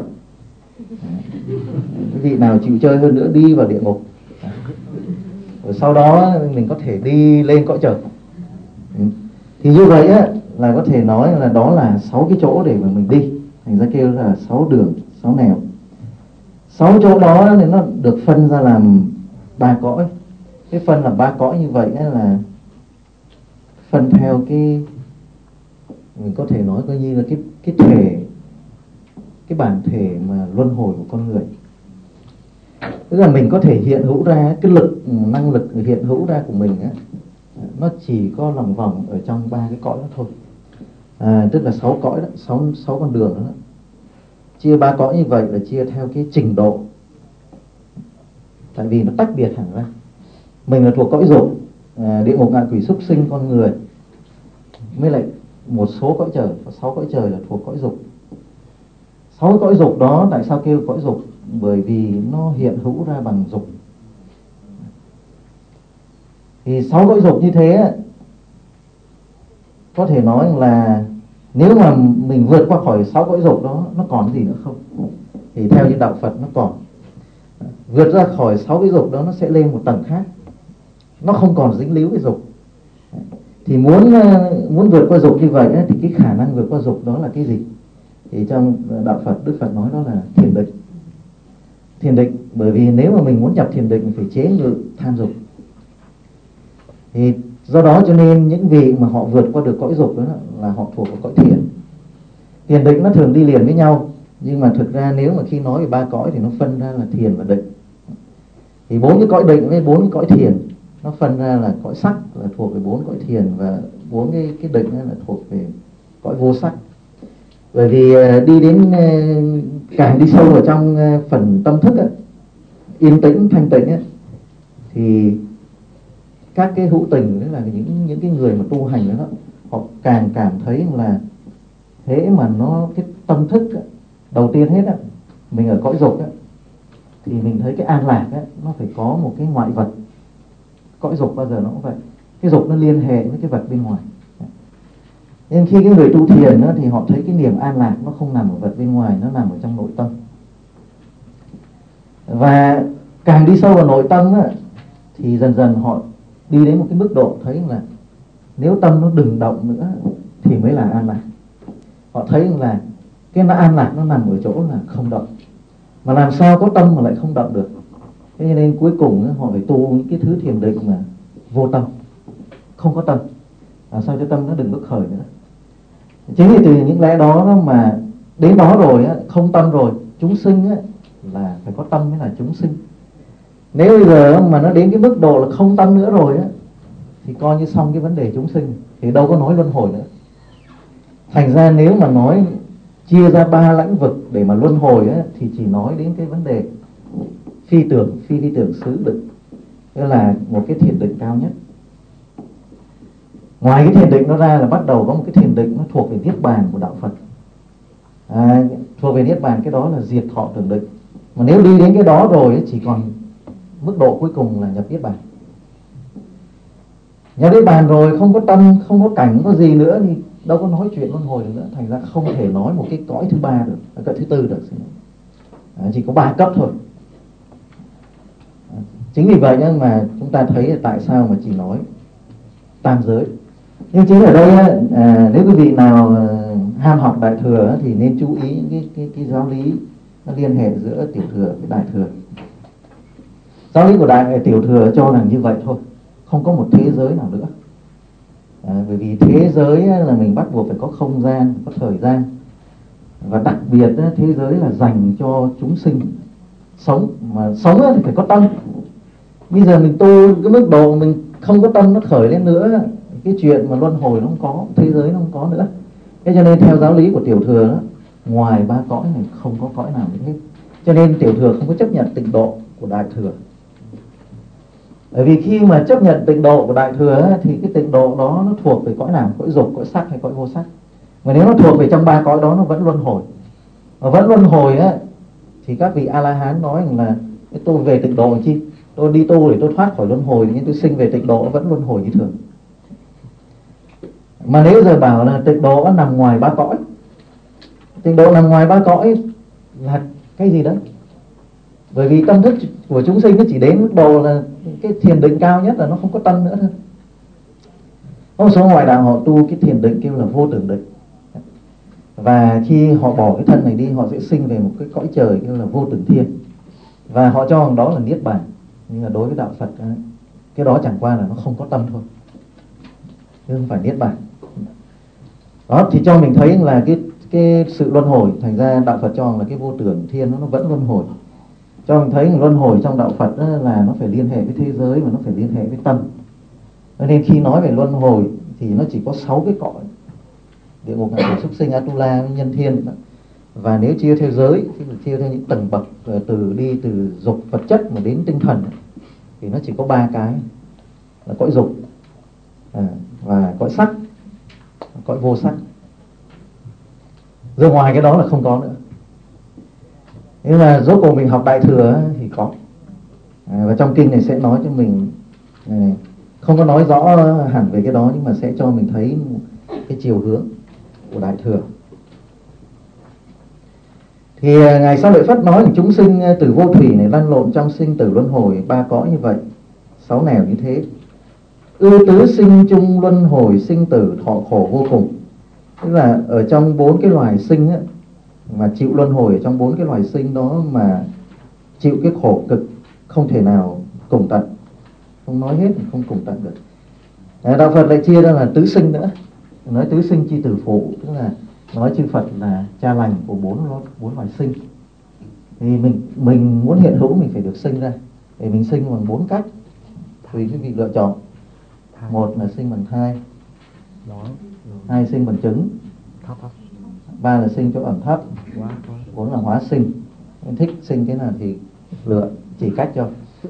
Cái vị nào chịu chơi hơn nữa đi vào địa ngục. Rồi sau đó mình có thể đi lên cõi trời. Thì như vậy á, là có thể nói là đó là 6 cái chỗ để mà mình đi. Thành ra kêu là 6 đường, 6 nẻo. 6 chỗ đó thì nó được phân ra làm 3 cõi. Cái phân là 3 cõi như vậy là phân theo cái, mình có thể nói coi như là cái thể, cái bản thể mà luân hồi của con người. Tức là mình có thể hiện hữu ra cái lực, năng lực hiện hữu ra của mình á, nó chỉ có lòng vòng ở trong 3 cái cõi đó thôi. Tức là 6 cõi đó, 6 con đường đó. Chia 3 cõi như vậy là chia theo cái trình độ. Tại vì nó tách biệt hẳn ra. Mình là thuộc cõi dục, địa ngục ngạ quỷ súc sinh con người, mới lại một số cõi trời, và 6 cõi trời là thuộc cõi dục. 6 cõi dục đó tại sao kêu cõi dục? Bởi vì nó hiện hữu ra bằng dục. Thì 6 cõi dục như thế, có thể nói là nếu mà mình vượt qua khỏi 6 cõi dục đó, nó còn gì nữa không? Thì theo như đạo Phật nó còn. Vượt ra khỏi 6 cái dục đó, nó sẽ lên một tầng khác. Nó không còn dính líu với dục. Thì muốn vượt qua dục như vậy thì cái khả năng vượt qua dục đó là cái gì? Thì trong đạo Phật, Đức Phật nói đó là thiền định. Thiền định, bởi vì nếu mà mình muốn nhập thiền định mình phải chế ngự tham dục. Thì do đó cho nên những vị mà họ vượt qua được cõi dục đó là họ thuộc vào cõi thiền. Thiền định nó thường đi liền với nhau, nhưng mà thực ra nếu mà khi nói về 3 cõi thì nó phân ra là thiền và định. Thì 4 cái cõi định với 4 cái cõi thiền nó phân ra là cõi sắc là thuộc về 4 cõi thiền, và 4 cái định là thuộc về cõi vô sắc. Bởi vì đi đến càng đi sâu vào trong phần tâm thức ấy, yên tĩnh thanh tịnh ấy, thì các cái hữu tình, tức là những cái người mà tu hành đó, họ càng cảm thấy là thế mà nó cái tâm thức ấy, đầu tiên hết á, mình ở cõi dục á, thì mình thấy cái an lạc á, nó phải có một cái ngoại vật. Cõi dục bao giờ nó cũng vậy, cái dục nó liên hệ với cái vật bên ngoài. Nên khi cái người tu thiền á, thì họ thấy cái niềm an lạc nó không nằm ở vật bên ngoài, nó nằm ở trong nội tâm. Và càng đi sâu vào nội tâm á, thì dần dần họ đi đến một cái mức độ thấy là nếu tâm nó đừng động nữa thì mới là an lạc. Họ thấy là cái nó an lạc nó nằm ở chỗ là không động. Mà làm sao có tâm mà lại không động được? Thế cho nên cuối cùng họ phải tu những cái thứ thiền định mà vô tâm, không có tâm, làm sao cho tâm nó đừng có khởi nữa. Chính vì từ những lẽ đó mà đến đó rồi không tâm rồi, chúng sinh là phải có tâm mới là chúng sinh. Nếu bây giờ mà nó đến cái mức độ là không tâm nữa rồi thì coi như xong cái vấn đề chúng sinh, thì đâu có nói luân hồi nữa. Thành ra nếu mà nói chia ra 3 lãnh vực để mà luân hồi thì chỉ nói đến cái vấn đề phi tưởng xứ định, đó là một cái thiền định cao nhất. Ngoài cái thiền định nó ra là bắt đầu có một cái thiền định nó thuộc về niết bàn của đạo Phật. Thuộc về niết bàn, cái đó là diệt thọ tưởng định. Mà nếu đi đến cái đó rồi chỉ còn mức độ cuối cùng là nhập niết bàn. Nhập niết bàn rồi không có tâm, không có cảnh, không có gì nữa thì đâu có nói chuyện luân hồi nữa. Thành ra không thể nói một cái cõi thứ 3 được, cõi thứ 4 được. Chỉ có 3 cấp thôi. Chính vì vậy mà chúng ta thấy tại sao mà chỉ nói tam giới. Nhưng chính ở đây nếu quý vị nào ham học Đại Thừa thì nên chú ý những cái giáo lý nó liên hệ giữa Tiểu Thừa với Đại Thừa. Giáo lý của Tiểu Thừa cho rằng như vậy thôi, không có một thế giới nào nữa. Bởi vì thế giới là mình bắt buộc phải có không gian, có thời gian, và đặc biệt thế giới là dành cho chúng sinh sống, mà sống thì phải có tâm. Bây giờ mình tu cái mức độ mình không có tâm nó khởi lên nữa, cái chuyện mà luân hồi nó không có, thế giới nó không có nữa. Thế cho nên theo giáo lý của Tiểu Thừa đó, ngoài ba cõi này không có cõi nào hết. Cho nên Tiểu Thừa không có chấp nhận tịnh độ của Đại Thừa. Bởi vì khi mà chấp nhận tịnh độ của Đại Thừa thì cái tịnh độ đó nó thuộc về cõi nào? Cõi dục, cõi sắc hay cõi vô sắc? Mà nếu nó thuộc về trong ba cõi đó nó vẫn luân hồi. Và vẫn luân hồi thì các vị A-la-hán nói là tôi về tịnh độ chi? Tôi đi tu để tôi thoát khỏi luân hồi, nhưng tôi sinh về tịnh độ vẫn luân hồi như thường. Mà nếu giờ bảo là tịnh độ nằm ngoài ba cõi, tịnh độ nằm ngoài ba cõi là cái gì đấy? Bởi vì tâm thức của chúng sinh nó chỉ đến mức độ là cái thiền định cao nhất là nó không có tâm nữa thôi. Có một số ngoại đạo họ tu cái thiền định kêu là vô tưởng định, và khi họ bỏ cái thân này đi, họ sẽ sinh về một cái cõi trời kêu là vô tưởng thiên, và họ cho rằng đó là niết bàn. Nhưng mà đối với đạo Phật cái đó chẳng qua là nó không có tâm thôi, chứ không phải niết bàn. Đó thì cho mình thấy là cái sự luân hồi. Thành ra đạo Phật cho rằng là cái vô tưởng thiên nó vẫn luân hồi. Cho mình thấy luân hồi trong đạo Phật là nó phải liên hệ với thế giới, và nó phải liên hệ với tâm. Nên khi nói về luân hồi thì nó chỉ có 6 cái cõi: địa ngục, ngạ quỷ, súc sinh, Atula, nhân thiên. Và nếu chia theo giới thì chia theo những tầng bậc, từ dục vật chất mà đến tinh thần, thì nó chỉ có 3 cái là cõi dục, và cõi sắc, cõi vô sắc. Rồi ngoài cái đó là không có nữa. Nhưng mà rốt cuộc mình học Đại Thừa thì có. Và trong kinh này sẽ nói cho mình, không có nói rõ hẳn về cái đó, nhưng mà sẽ cho mình thấy cái chiều hướng của Đại Thừa. Thì Ngài Xá Lợi Phất nói là chúng sinh từ vô thủy này lăn lộn trong sinh tử luân hồi 3 cõi như vậy, 6 nẻo như thế. Ư tứ sinh chung luân hồi sinh tử thọ khổ vô cùng. Tức là ở trong 4 cái loài sinh mà chịu luân hồi, ở trong 4 cái loài sinh đó mà chịu cái khổ cực không thể nào cùng tận. Không nói hết, không cùng tận được. Đạo Phật lại chia ra là tứ sinh nữa. Nói tứ sinh chi tử phụ, tức là nói chư Phật là cha lành của 4 loài sinh. Thì mình muốn hiện hữu mình phải được sinh ra. Thì mình sinh bằng 4 cách, tùy quý vị lựa chọn. 1 là sinh bằng thai, 2 sinh bằng trứng, 3 là sinh chỗ ẩm thấp, 4 là hóa sinh. Mình thích sinh cái nào thì lựa, chỉ cách cho.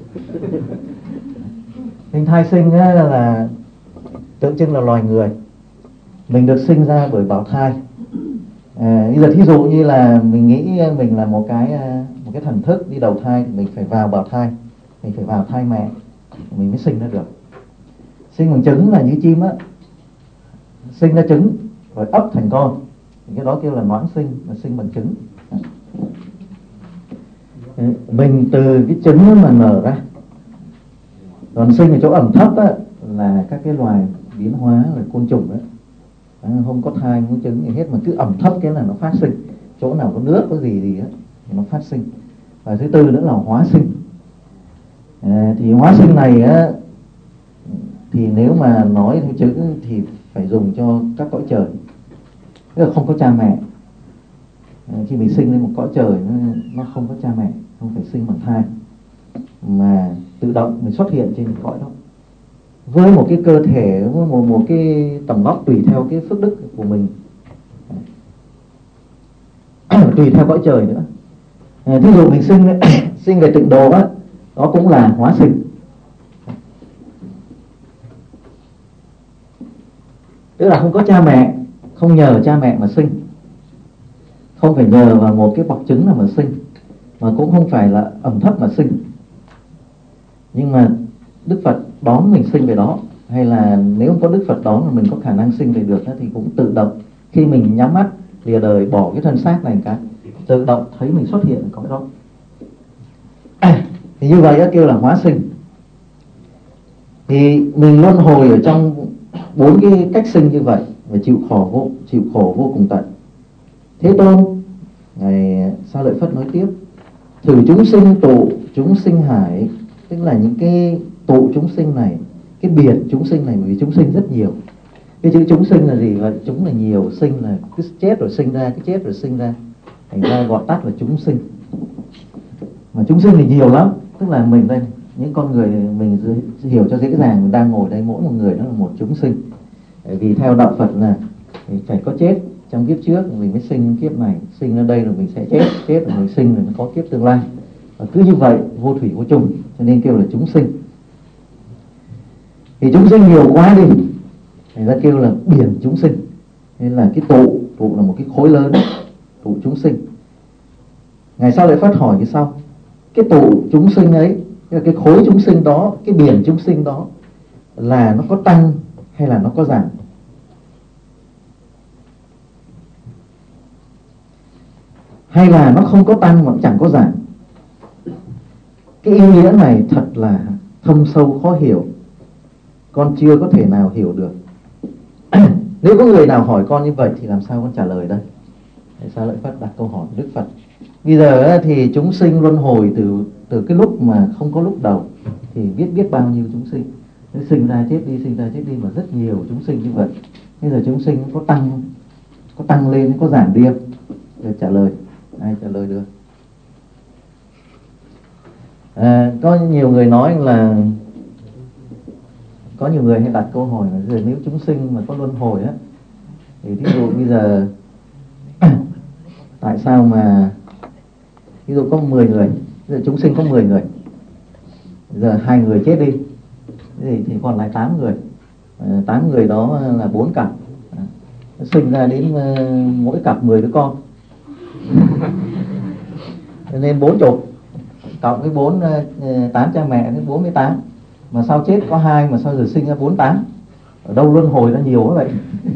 Sinh thai sinh là tượng trưng là loài người. Mình được sinh ra bởi bào thai. Bây giờ thí dụ như là mình nghĩ mình là một cái thần thức đi đầu thai, thì mình phải vào bào thai, mình phải vào thai mẹ mình mới sinh ra được. Sinh bằng trứng là như chim sinh ra trứng rồi ấp thành con, thì cái đó kêu là noãn sinh, là sinh bằng trứng. Mình từ cái trứng mà nở ra. Còn sinh ở chỗ ẩm thấp là các cái loài biến hóa, là côn trùng không có thai, không có trứng gì hết, mà cứ ẩm thấp cái là nó phát sinh. Chỗ nào có nước, có gì thì nó phát sinh. Và thứ tư nữa là hóa sinh. Thì hóa sinh này thì nếu mà nói theo chữ thì phải dùng cho các cõi trời. Tức là không có cha mẹ. Khi mình sinh lên một cõi trời nó không có cha mẹ, không phải sinh bằng thai, mà tự động mình xuất hiện trên cõi đó với một cái cơ thể, một cái tầm vóc tùy theo cái phước đức của mình, tùy theo cõi trời nữa. Thí dụ mình sinh về tịnh độ đó cũng là hóa sinh. Tức là không có cha mẹ, không nhờ cha mẹ mà sinh, không phải nhờ vào một cái bọc trứng nào mà sinh, mà cũng không phải là ẩm thấp mà sinh. Nhưng mà Đức Phật đón mình sinh về đó, hay là nếu không có Đức Phật đón mà mình có khả năng sinh về được thì cũng tự động, khi mình nhắm mắt lìa đời bỏ cái thân xác này cái, tự động thấy mình xuất hiện ở cõi đó. Thì như vậy kêu là hóa sinh. Thì mình luân hồi ở trong 4 cái cách sinh như vậy và chịu khổ vô cùng tận. Thế Tôn ngài Sa Lợi Phất nói tiếp: thử chúng sinh tụ chúng sinh hải, tức là những cái tụ chúng sinh này, cái biệt chúng sinh này, bởi vì chúng sinh rất nhiều. Cái chữ chúng sinh là gì? Vậy chúng là nhiều, sinh là cứ chết rồi sinh ra, cứ chết rồi sinh ra, thành ra gọi tắt là chúng sinh. Mà chúng sinh thì nhiều lắm, tức là mình đây, những con người mình hiểu cho dễ dàng, mình đang ngồi đây, mỗi một người đó là một chúng sinh. Vì theo đạo Phật là phải có chết trong kiếp trước mình mới sinh kiếp này, sinh ở đây rồi mình sẽ chết rồi mình sinh rồi nó có kiếp tương lai, và cứ như vậy vô thủy vô chung, cho nên kêu là chúng sinh. Thì chúng sinh nhiều quá đi, người ta kêu là biển chúng sinh. Nên là cái tụ là một cái khối lớn, tụ chúng sinh. Ngài Sa Lợi Phất hỏi cái sau: cái tụ chúng sinh ấy, cái khối chúng sinh đó, cái biển chúng sinh đó là nó có tăng hay là nó có giảm? Hay là nó không có tăng mà cũng chẳng có giảm? Cái ý nghĩa này thật là thâm sâu khó hiểu, con chưa có thể nào hiểu được. Nếu có người nào hỏi con như vậy thì làm sao con trả lời đây? Ngài Sa Lợi Phất đặt câu hỏi Đức Phật. Bây giờ thì chúng sinh luân hồi từ cái lúc mà không có lúc đầu thì biết bao nhiêu chúng sinh, sinh ra chết đi, sinh ra chết đi, mà rất nhiều chúng sinh như vậy. Bây giờ chúng sinh có tăng lên, có giảm đi không? Để trả lời, ai trả lời được? Có nhiều người nói là, có nhiều người hay đặt câu hỏi là nếu chúng sinh mà có luân hồi á, thì thí dụ bây giờ tại sao mà ví dụ có 10 người, bây giờ chúng sinh có 10 người, bây giờ 2 người chết đi thì còn lại 8 người. 8 người đó là 4 cặp, sinh ra đến mỗi cặp 10 đứa con nên 40, cộng với 8 cha mẹ đến 48, mà sao chết có 2 mà sao giờ sinh ra 48? Ở đâu luân hồi ra nhiều quá vậy?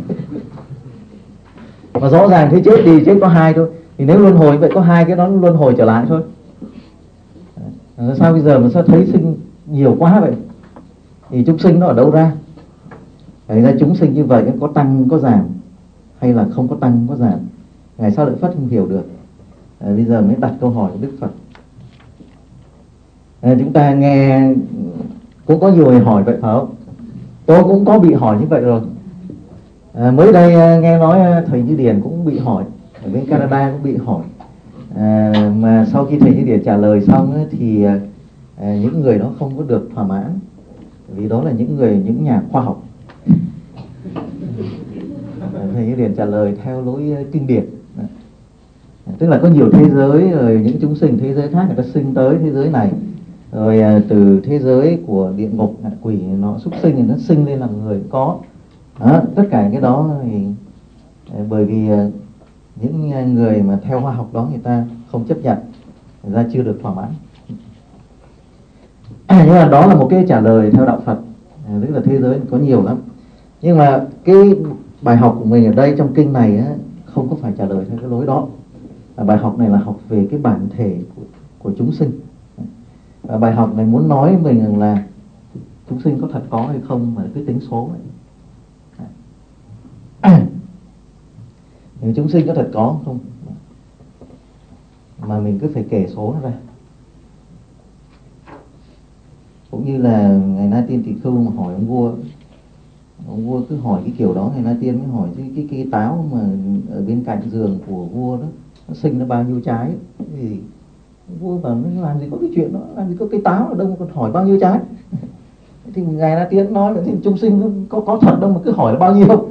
Mà rõ ràng thế chết đi, chết có 2 thôi, thì nếu luân hồi vậy có 2 cái đó luân hồi trở lại thôi. Sao bây giờ mà sao thấy sinh nhiều quá vậy? Thì chúng sinh nó ở đâu ra? Vậy ra chúng sinh như vậy có tăng có giảm hay là không có tăng có giảm? Ngài Sa Lợi Phất không hiểu được. Bây giờ mới đặt câu hỏi của Đức Phật. Chúng ta nghe cũng có nhiều người hỏi vậy phải không? Tôi cũng có bị hỏi như vậy rồi. Mới đây nghe nói thầy Như Điền cũng bị hỏi, ở bên Canada cũng bị hỏi. Mà sau khi thầy Như Điền trả lời xong thì những người đó không có được thỏa mãn, vì đó là những nhà khoa học. Thầy Như Điền trả lời theo lối kinh điển, tức là có nhiều thế giới, rồi những chúng sinh thế giới khác người ta sinh tới thế giới này, rồi từ thế giới của địa ngục, ngạ quỷ, nó súc sinh thì nó sinh lên làm người có. Tất cả cái đó thì bởi vì những người mà theo khoa học đó người ta không chấp nhận, người ta chưa được thỏa mãn. Nhưng mà đó là một cái trả lời theo đạo Phật, tức là thế giới có nhiều lắm. Nhưng mà cái bài học của mình ở đây trong kinh này á, không có phải trả lời theo cái lối đó. Bài học này là học về cái bản thể của chúng sinh. Và bài học này muốn nói với mình rằng là chúng sinh có thật có hay không mà cái tính số ấy. Nếu chúng sinh có thật có không mà mình cứ phải kể số nó ra. Cũng như là Ngài Na Tiên Tỳ Khưu mà hỏi ông vua cứ hỏi cái kiểu đó, Ngài Na Tiên mới hỏi cái cây táo mà ở bên cạnh giường của vua đó, nó sinh ra bao nhiêu trái, thì vua bảo nó làm gì có cái chuyện đó, làm gì có cây táo ở đâu mà còn hỏi bao nhiêu trái. Thì Ngài Na Tiên nói là thì chúng sinh có thật đâu mà cứ hỏi là bao nhiêu.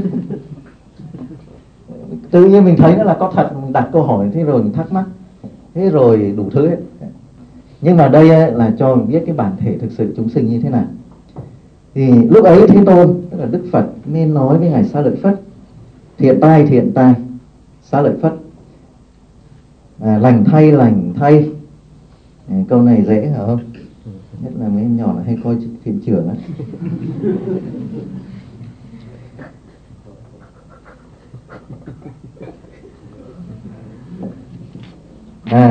Tự nhiên mình thấy nó là có thật, mình đặt câu hỏi, thế rồi mình thắc mắc, thế rồi đủ thứ hết. Nhưng mà đây là cho mình biết cái bản thể thực sự chúng sinh như thế nào. Thì lúc ấy Thế Tôn, tức là Đức Phật, nên nói với Ngài Sa Lợi Phất: thiện tai Sa Lợi Phất, lành thay. Câu này dễ hả không? Nhất là mấy em nhỏ là hay coi phim trưởng á.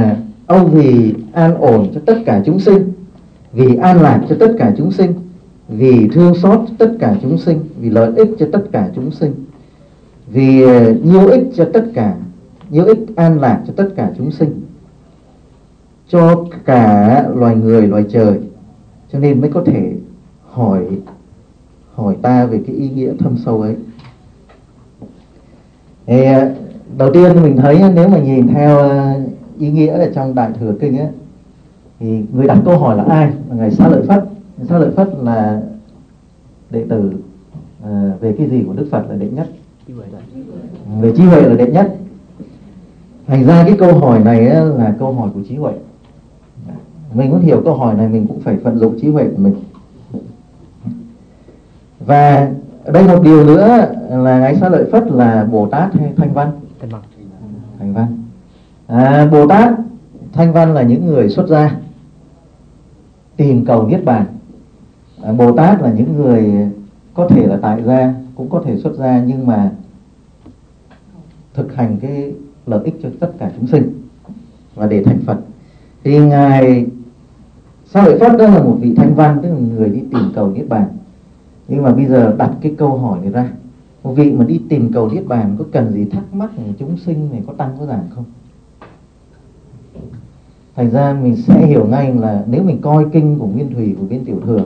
Ông vì an ổn cho tất cả chúng sinh, vì an lạc cho tất cả chúng sinh, vì thương xót tất cả chúng sinh, vì lợi ích cho tất cả chúng sinh, vì nhiêu ích cho tất cả, nhiêu ích an lạc cho tất cả chúng sinh, cho cả loài người, loài trời, cho nên mới có thể hỏi ta về cái ý nghĩa thâm sâu ấy. Thì đầu tiên mình thấy nếu mà nhìn theo ý nghĩa ở trong Đại Thừa Kinh ấy, thì người đặt câu hỏi là ai? Là Ngài Xá Lợi Phất. Xá Lợi Phất là đệ tử về cái gì của Đức Phật là đệ nhất, về trí huệ là đệ nhất. Thành ra cái câu hỏi này là câu hỏi của trí huệ. Mình muốn hiểu câu hỏi này mình cũng phải vận dụng trí huệ của mình. Và ở đây một điều nữa là Ngài Xá Lợi Phất là Bồ Tát hay Thanh Văn? Thanh Văn. Bồ Tát, Thanh Văn là những người xuất gia tìm cầu niết bàn. Bồ Tát là những người có thể là tại gia, cũng có thể xuất gia, nhưng mà thực hành cái lợi ích cho tất cả chúng sinh và để thành Phật. Thì Ngài Xá Lợi Phất đó là một vị Thanh Văn, tức là người đi tìm cầu niết bàn. Nhưng mà bây giờ đặt cái câu hỏi này ra, một vị mà đi tìm cầu niết bàn có cần gì thắc mắc chúng sinh này có tăng có giảm không? Thành ra mình sẽ hiểu ngay là nếu mình coi kinh của Nguyên Thủy, của Viên Tiểu Thừa,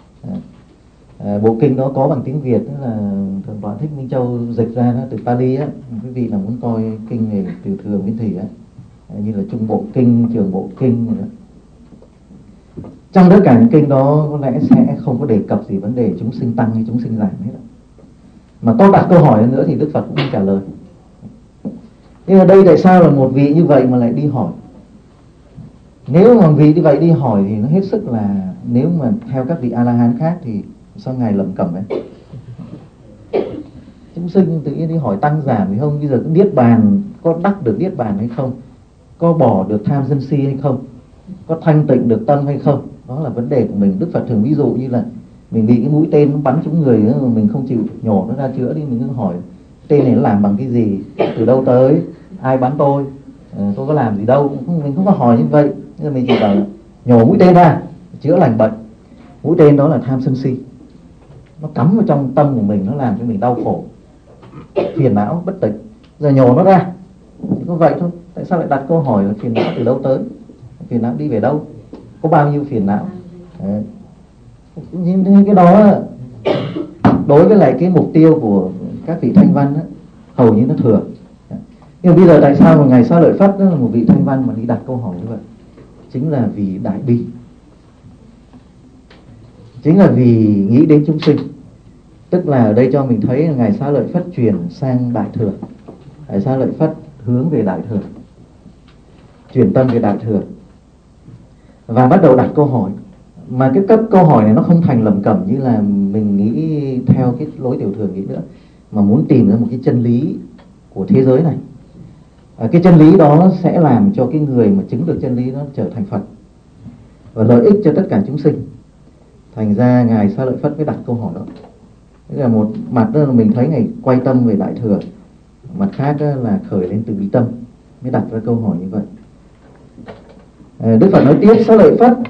bộ kinh đó có bằng tiếng Việt, tức là Thượng tọa Thích Minh Châu dịch ra nó từ Pali á. Quý vị là muốn coi kinh về Tiểu Thừa, Nguyên Thủy á, như là Trung Bộ Kinh, Trường Bộ Kinh rồi đó. Trong tất cả những kinh đó có lẽ sẽ không có đề cập gì vấn đề chúng sinh tăng hay chúng sinh giảm hết. Mà có đặt câu hỏi nữa thì Đức Phật cũng không trả lời. Nhưng mà đây tại sao là một vị như vậy mà lại đi hỏi? Nếu mà vị như vậy đi hỏi thì nó hết sức là, nếu mà theo các vị A-la-hán khác thì sao Ngài lẩm cẩm ấy? Chúng sinh tự nhiên đi hỏi tăng giảm thì không, bây giờ niết bàn có đắc được niết bàn hay không, có bỏ được tham sân si hay không, có thanh tịnh được tâm hay không, đó là vấn đề của mình. Đức Phật thường ví dụ như là mình bị cái mũi tên nó bắn trúng người đó, mình không chịu nhổ nó ra chữa đi, mình cứ hỏi tên này nó làm bằng cái gì, từ đâu tới, ai bắn tôi có làm gì đâu, mình không có hỏi như vậy. Nên mình chỉ bảo là nhổ mũi tên ra chữa lành bệnh. Mũi tên đó là tham sân si, nó cắm vào trong tâm của mình, nó làm cho mình đau khổ, phiền não, bất tịnh. Giờ nhổ nó ra, chỉ có vậy thôi. Tại sao lại đặt câu hỏi là phiền não từ đâu tới, phiền não đi về đâu, có bao nhiêu phiền não? Nhưng cái đó đối với lại cái mục tiêu của các vị Thanh Văn đó, hầu như nó thừa. Nhưng bây giờ tại sao mà Ngài Xá Lợi Phất đó là một vị Thanh Văn mà đi đặt câu hỏi như vậy? Chính là vì đại bi, chính là vì nghĩ đến chúng sinh. Tức là ở đây cho mình thấy là Ngài Xá Lợi Phất chuyển sang Đại Thừa. Ngài Xá Lợi Phất hướng về Đại Thừa, chuyển tâm về Đại Thừa, và bắt đầu đặt câu hỏi. Mà cái cấp câu hỏi này nó không thành lẩm cẩm như là mình nghĩ theo cái lối Tiểu Thừa nghĩ nữa, mà muốn tìm ra một cái chân lý của thế giới này. Cái chân lý đó sẽ làm cho cái người mà chứng được chân lý nó trở thành Phật và lợi ích cho tất cả chúng sinh. Thành ra Ngài Xá Lợi Phất mới đặt câu hỏi đó. Thế là một mặt đó là mình thấy Ngài quay tâm về Đại Thừa, mặt khác là khởi lên từ bi tâm, mới đặt ra câu hỏi như vậy. Đức Phật nói tiếp: Xá Lợi Phất,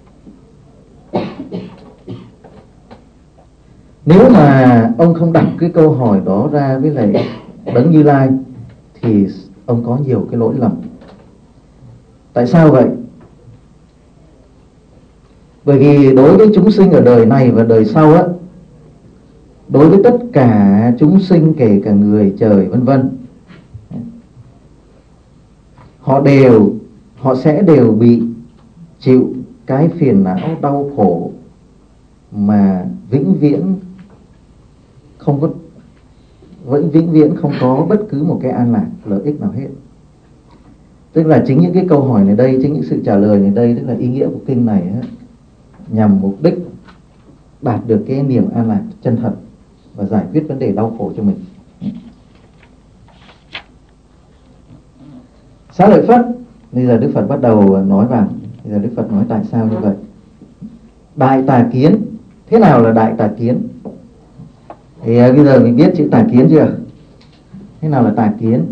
nếu mà ông không đặt cái câu hỏi đó ra với lại Đấng Như Lai thì ông có nhiều cái lỗi lầm. Tại sao vậy? Bởi vì đối với chúng sinh ở đời này và đời sau á, đối với tất cả chúng sinh, kể cả người, trời, vân vân, họ sẽ đều bị chịu cái phiền não đau khổ mà vĩnh viễn không có bất cứ một cái an lạc, lợi ích nào hết. Tức là chính những cái câu hỏi này đây, chính những sự trả lời này đây, tức là ý nghĩa của kinh này á, nhằm mục đích đạt được cái niềm an lạc chân thật và giải quyết vấn đề đau khổ cho mình. Xá Lợi Phất, bây giờ Đức Phật bắt đầu nói vào. Bây giờ Đức Phật nói tại sao như vậy. Đại tà kiến. Thế nào là đại tà kiến? Thì bây giờ mình biết chữ tà kiến chưa? Thế nào là tà kiến?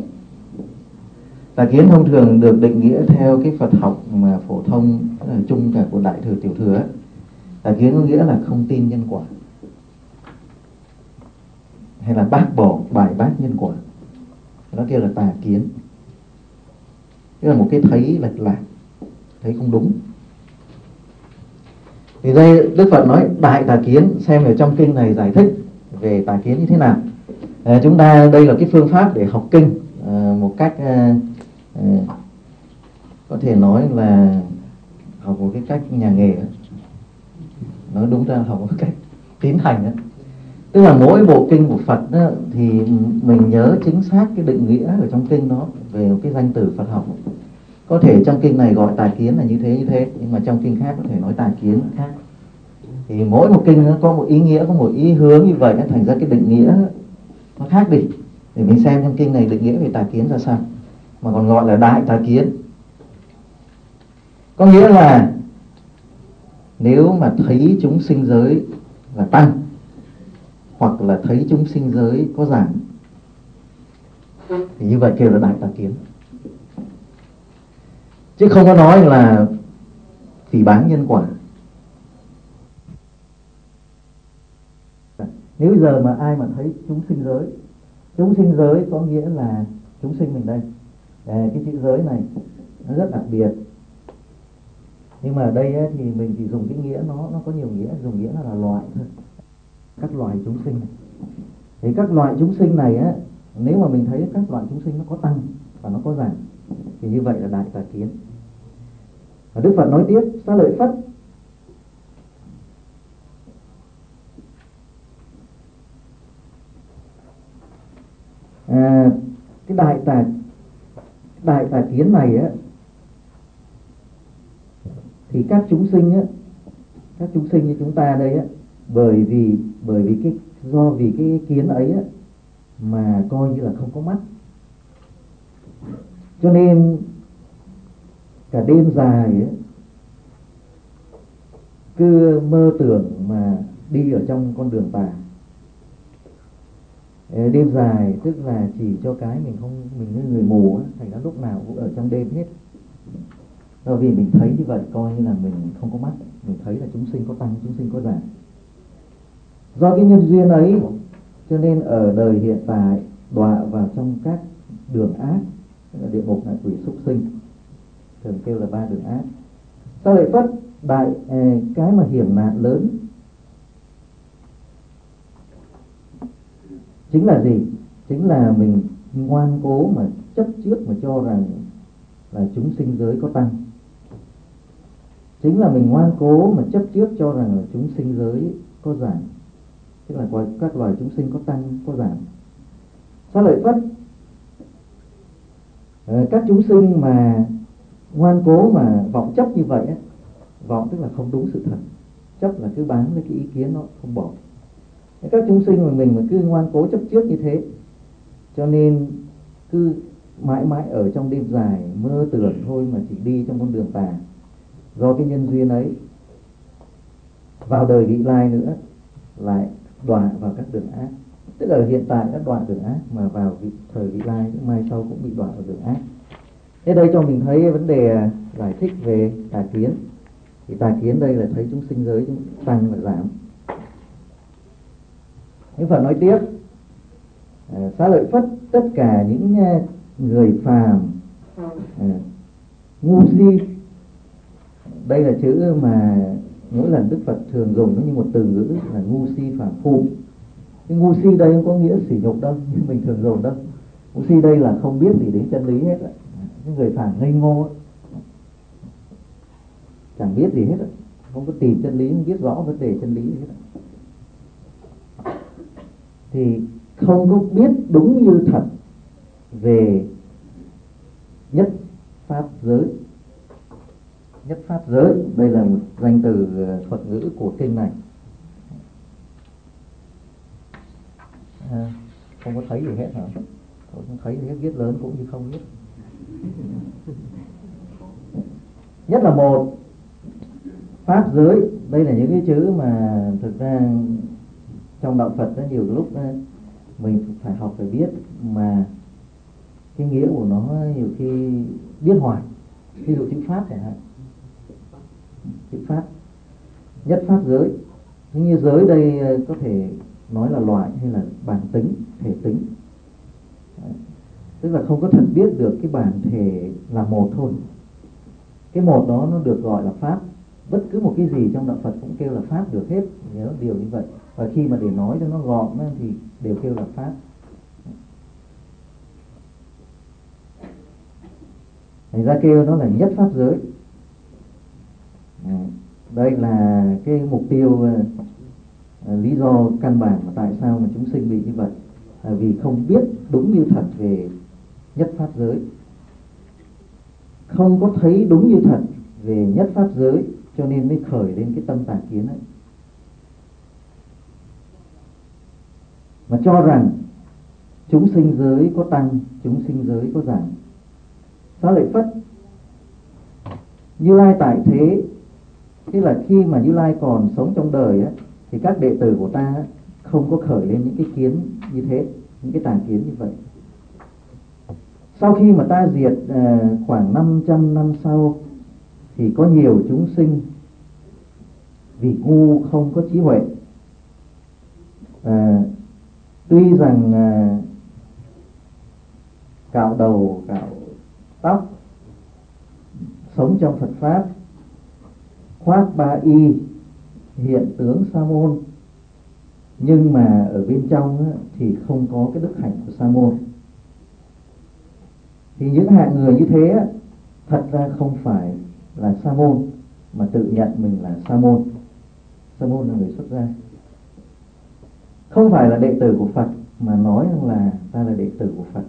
Tà kiến thông thường được định nghĩa theo cái Phật học mà phổ thông, chung cả của Đại Thừa, Tiểu Thừa ấy, Tà kiến có nghĩa là không tin nhân quả, hay là bác bỏ, bài bác nhân quả. Đó kia là tà kiến. Tức là một cái thấy lệch lạc, thấy không đúng. Thì đây Đức Phật nói đại tà kiến, xem ở trong kinh này giải thích về tà kiến như thế nào. Chúng ta đây là cái phương pháp để học kinh một cách có thể nói là học một cái cách nhà nghề. Nói đúng ra học một cách tín thành đó. Tức là mỗi bộ kinh của Phật đó, thì mình nhớ chính xác cái định nghĩa ở trong kinh đó về một cái danh từ Phật học. Có thể trong kinh này gọi tà kiến là như thế, nhưng mà trong kinh khác có thể nói tà kiến khác. Thì mỗi một kinh nó có một ý nghĩa, có một ý hướng như vậy, thành ra cái định nghĩa nó khác đi. Để mình xem trong kinh này định nghĩa về tà kiến ra sao, mà còn gọi là đại tà kiến. Có nghĩa là nếu mà thấy chúng sinh giới là tăng, hoặc là thấy chúng sinh giới có giảm, thì như vậy kêu là đại tà kiến. Chứ không có nói là phỉ báng nhân quả. Nếu giờ mà ai mà thấy chúng sinh giới có nghĩa là chúng sinh mình đây. Cái chữ giới này nó rất đặc biệt. Nhưng mà ở đây ấy, thì mình chỉ dùng cái nghĩa nó có nhiều nghĩa, dùng nghĩa là loại thôi. Các loài chúng sinh này. Thì các loại chúng sinh này á, nếu mà mình thấy các loại chúng sinh nó có tăng và nó có giảm, thì như vậy là đại tà kiến. Và Đức Phật nói tiếp, Xá Lợi Phất, cái đại tà kiến này á, thì các chúng sinh như chúng ta đây á, bởi vì cái kiến ấy á, mà coi như là không có mắt, cho nên cả đêm dài ấy, cứ mơ tưởng mà đi ở trong con đường tà. Đêm dài tức là chỉ cho cái mình như người mù ấy, thành ra lúc nào cũng ở trong đêm hết. Do vì mình thấy như vậy coi như là mình không có mắt, mình thấy là chúng sinh có tăng, chúng sinh có giảm. Do cái nhân duyên ấy cho nên ở đời hiện tại đọa vào trong các đường ác, tức là địa ngục, ngạ quỷ, súc sinh, thường kêu là 3 đường ác. Xá Lợi Phất, cái mà hiểm nạn lớn chính là gì? Chính là mình ngoan cố mà chấp trước mà cho rằng là chúng sinh giới có tăng. Chính là mình ngoan cố mà chấp trước cho rằng là chúng sinh giới có giảm. Tức là các loài chúng sinh có tăng, có giảm. Xá Lợi Phất, các chúng sinh mà ngoan cố mà vọng chấp như vậy á, vọng tức là không đúng sự thật, chấp là cứ bám với cái ý kiến nó không bỏ. Các chúng sinh mà mình mà cứ ngoan cố chấp trước như thế, cho nên cứ mãi mãi ở trong đêm dài mơ tưởng thôi mà chỉ đi trong con đường tà. Do cái nhân duyên ấy, vào đời vị lai nữa lại đọa vào các đường ác. Tức là hiện tại đã đọa đường ác, mà vào thời vị lai mai sau cũng bị đọa vào đường ác. Thế đây cho mình thấy vấn đề giải thích về tà kiến. Thì tà kiến đây là thấy chúng sinh giới chúng tăng và giảm. Đức Phật nói tiếp, Xá Lợi Phất, tất cả những người phàm ngu si, đây là chữ mà mỗi lần Đức Phật thường dùng nó như một từ ngữ là ngu si phàm phu. Cái ngu si đây không có nghĩa sỉ nhục đâu, nhưng mình thường dùng đâu. Ngu si đây là không biết gì đến chân lý hết á. Cái người phàm ngây ngô á, chẳng biết gì hết á, không có tìm chân lý, không biết rõ vấn đề chân lý hết á. Thì không có biết đúng như thật về nhất pháp giới. Nhất pháp giới, đây là một danh từ thuật ngữ của kinh này. Không có thấy gì hết hả? Không thấy gì hết, viết lớn cũng như không viết. Nhất là một pháp giới, đây là những cái chữ mà thực ra trong đạo Phật rất nhiều lúc mình phải học phải biết, mà cái nghĩa của nó nhiều khi biết hoài. Ví dụ chữ pháp chẳng hạn, chữ pháp nhất pháp giới. Nhưng như giới đây có thể nói là loại hay là bản tính, thể tính. Tức là không có thật biết được cái bản thể là một thôi. Cái một đó nó được gọi là pháp. Bất cứ một cái gì trong đạo Phật cũng kêu là pháp được hết, nhớ điều như vậy. Và khi mà để nói cho nó gọn thì đều kêu là pháp. Thành ra kêu nó là nhất pháp giới. Đây là cái mục tiêu, lý do căn bản mà tại sao mà chúng sinh bị như vậy, là vì không biết đúng như thật về nhất pháp giới, không có thấy đúng như thật về nhất pháp giới, cho nên mới khởi lên cái tâm tà kiến ấy, mà cho rằng chúng sinh giới có tăng, chúng sinh giới có giảm. Xá lợi Phất, Như Lai tại thế, tức là khi mà Như Lai còn sống trong đời ấy, thì các đệ tử của ta không có khởi lên những cái kiến như thế, những cái tà kiến như vậy. Sau khi mà ta diệt khoảng 500 năm sau, thì có nhiều chúng sinh vì ngu không có trí huệ, tuy rằng cạo đầu cạo tóc, sống trong Phật pháp, khoác ba y, hiện tướng sa môn, nhưng mà ở bên trong thì không có cái đức hạnh của sa môn. Thì những hạng người như thế thật ra không phải là sa môn, mà tự nhận mình là sa môn. Sa môn là người xuất gia, không phải là đệ tử của Phật, mà nói rằng là ta là đệ tử của Phật.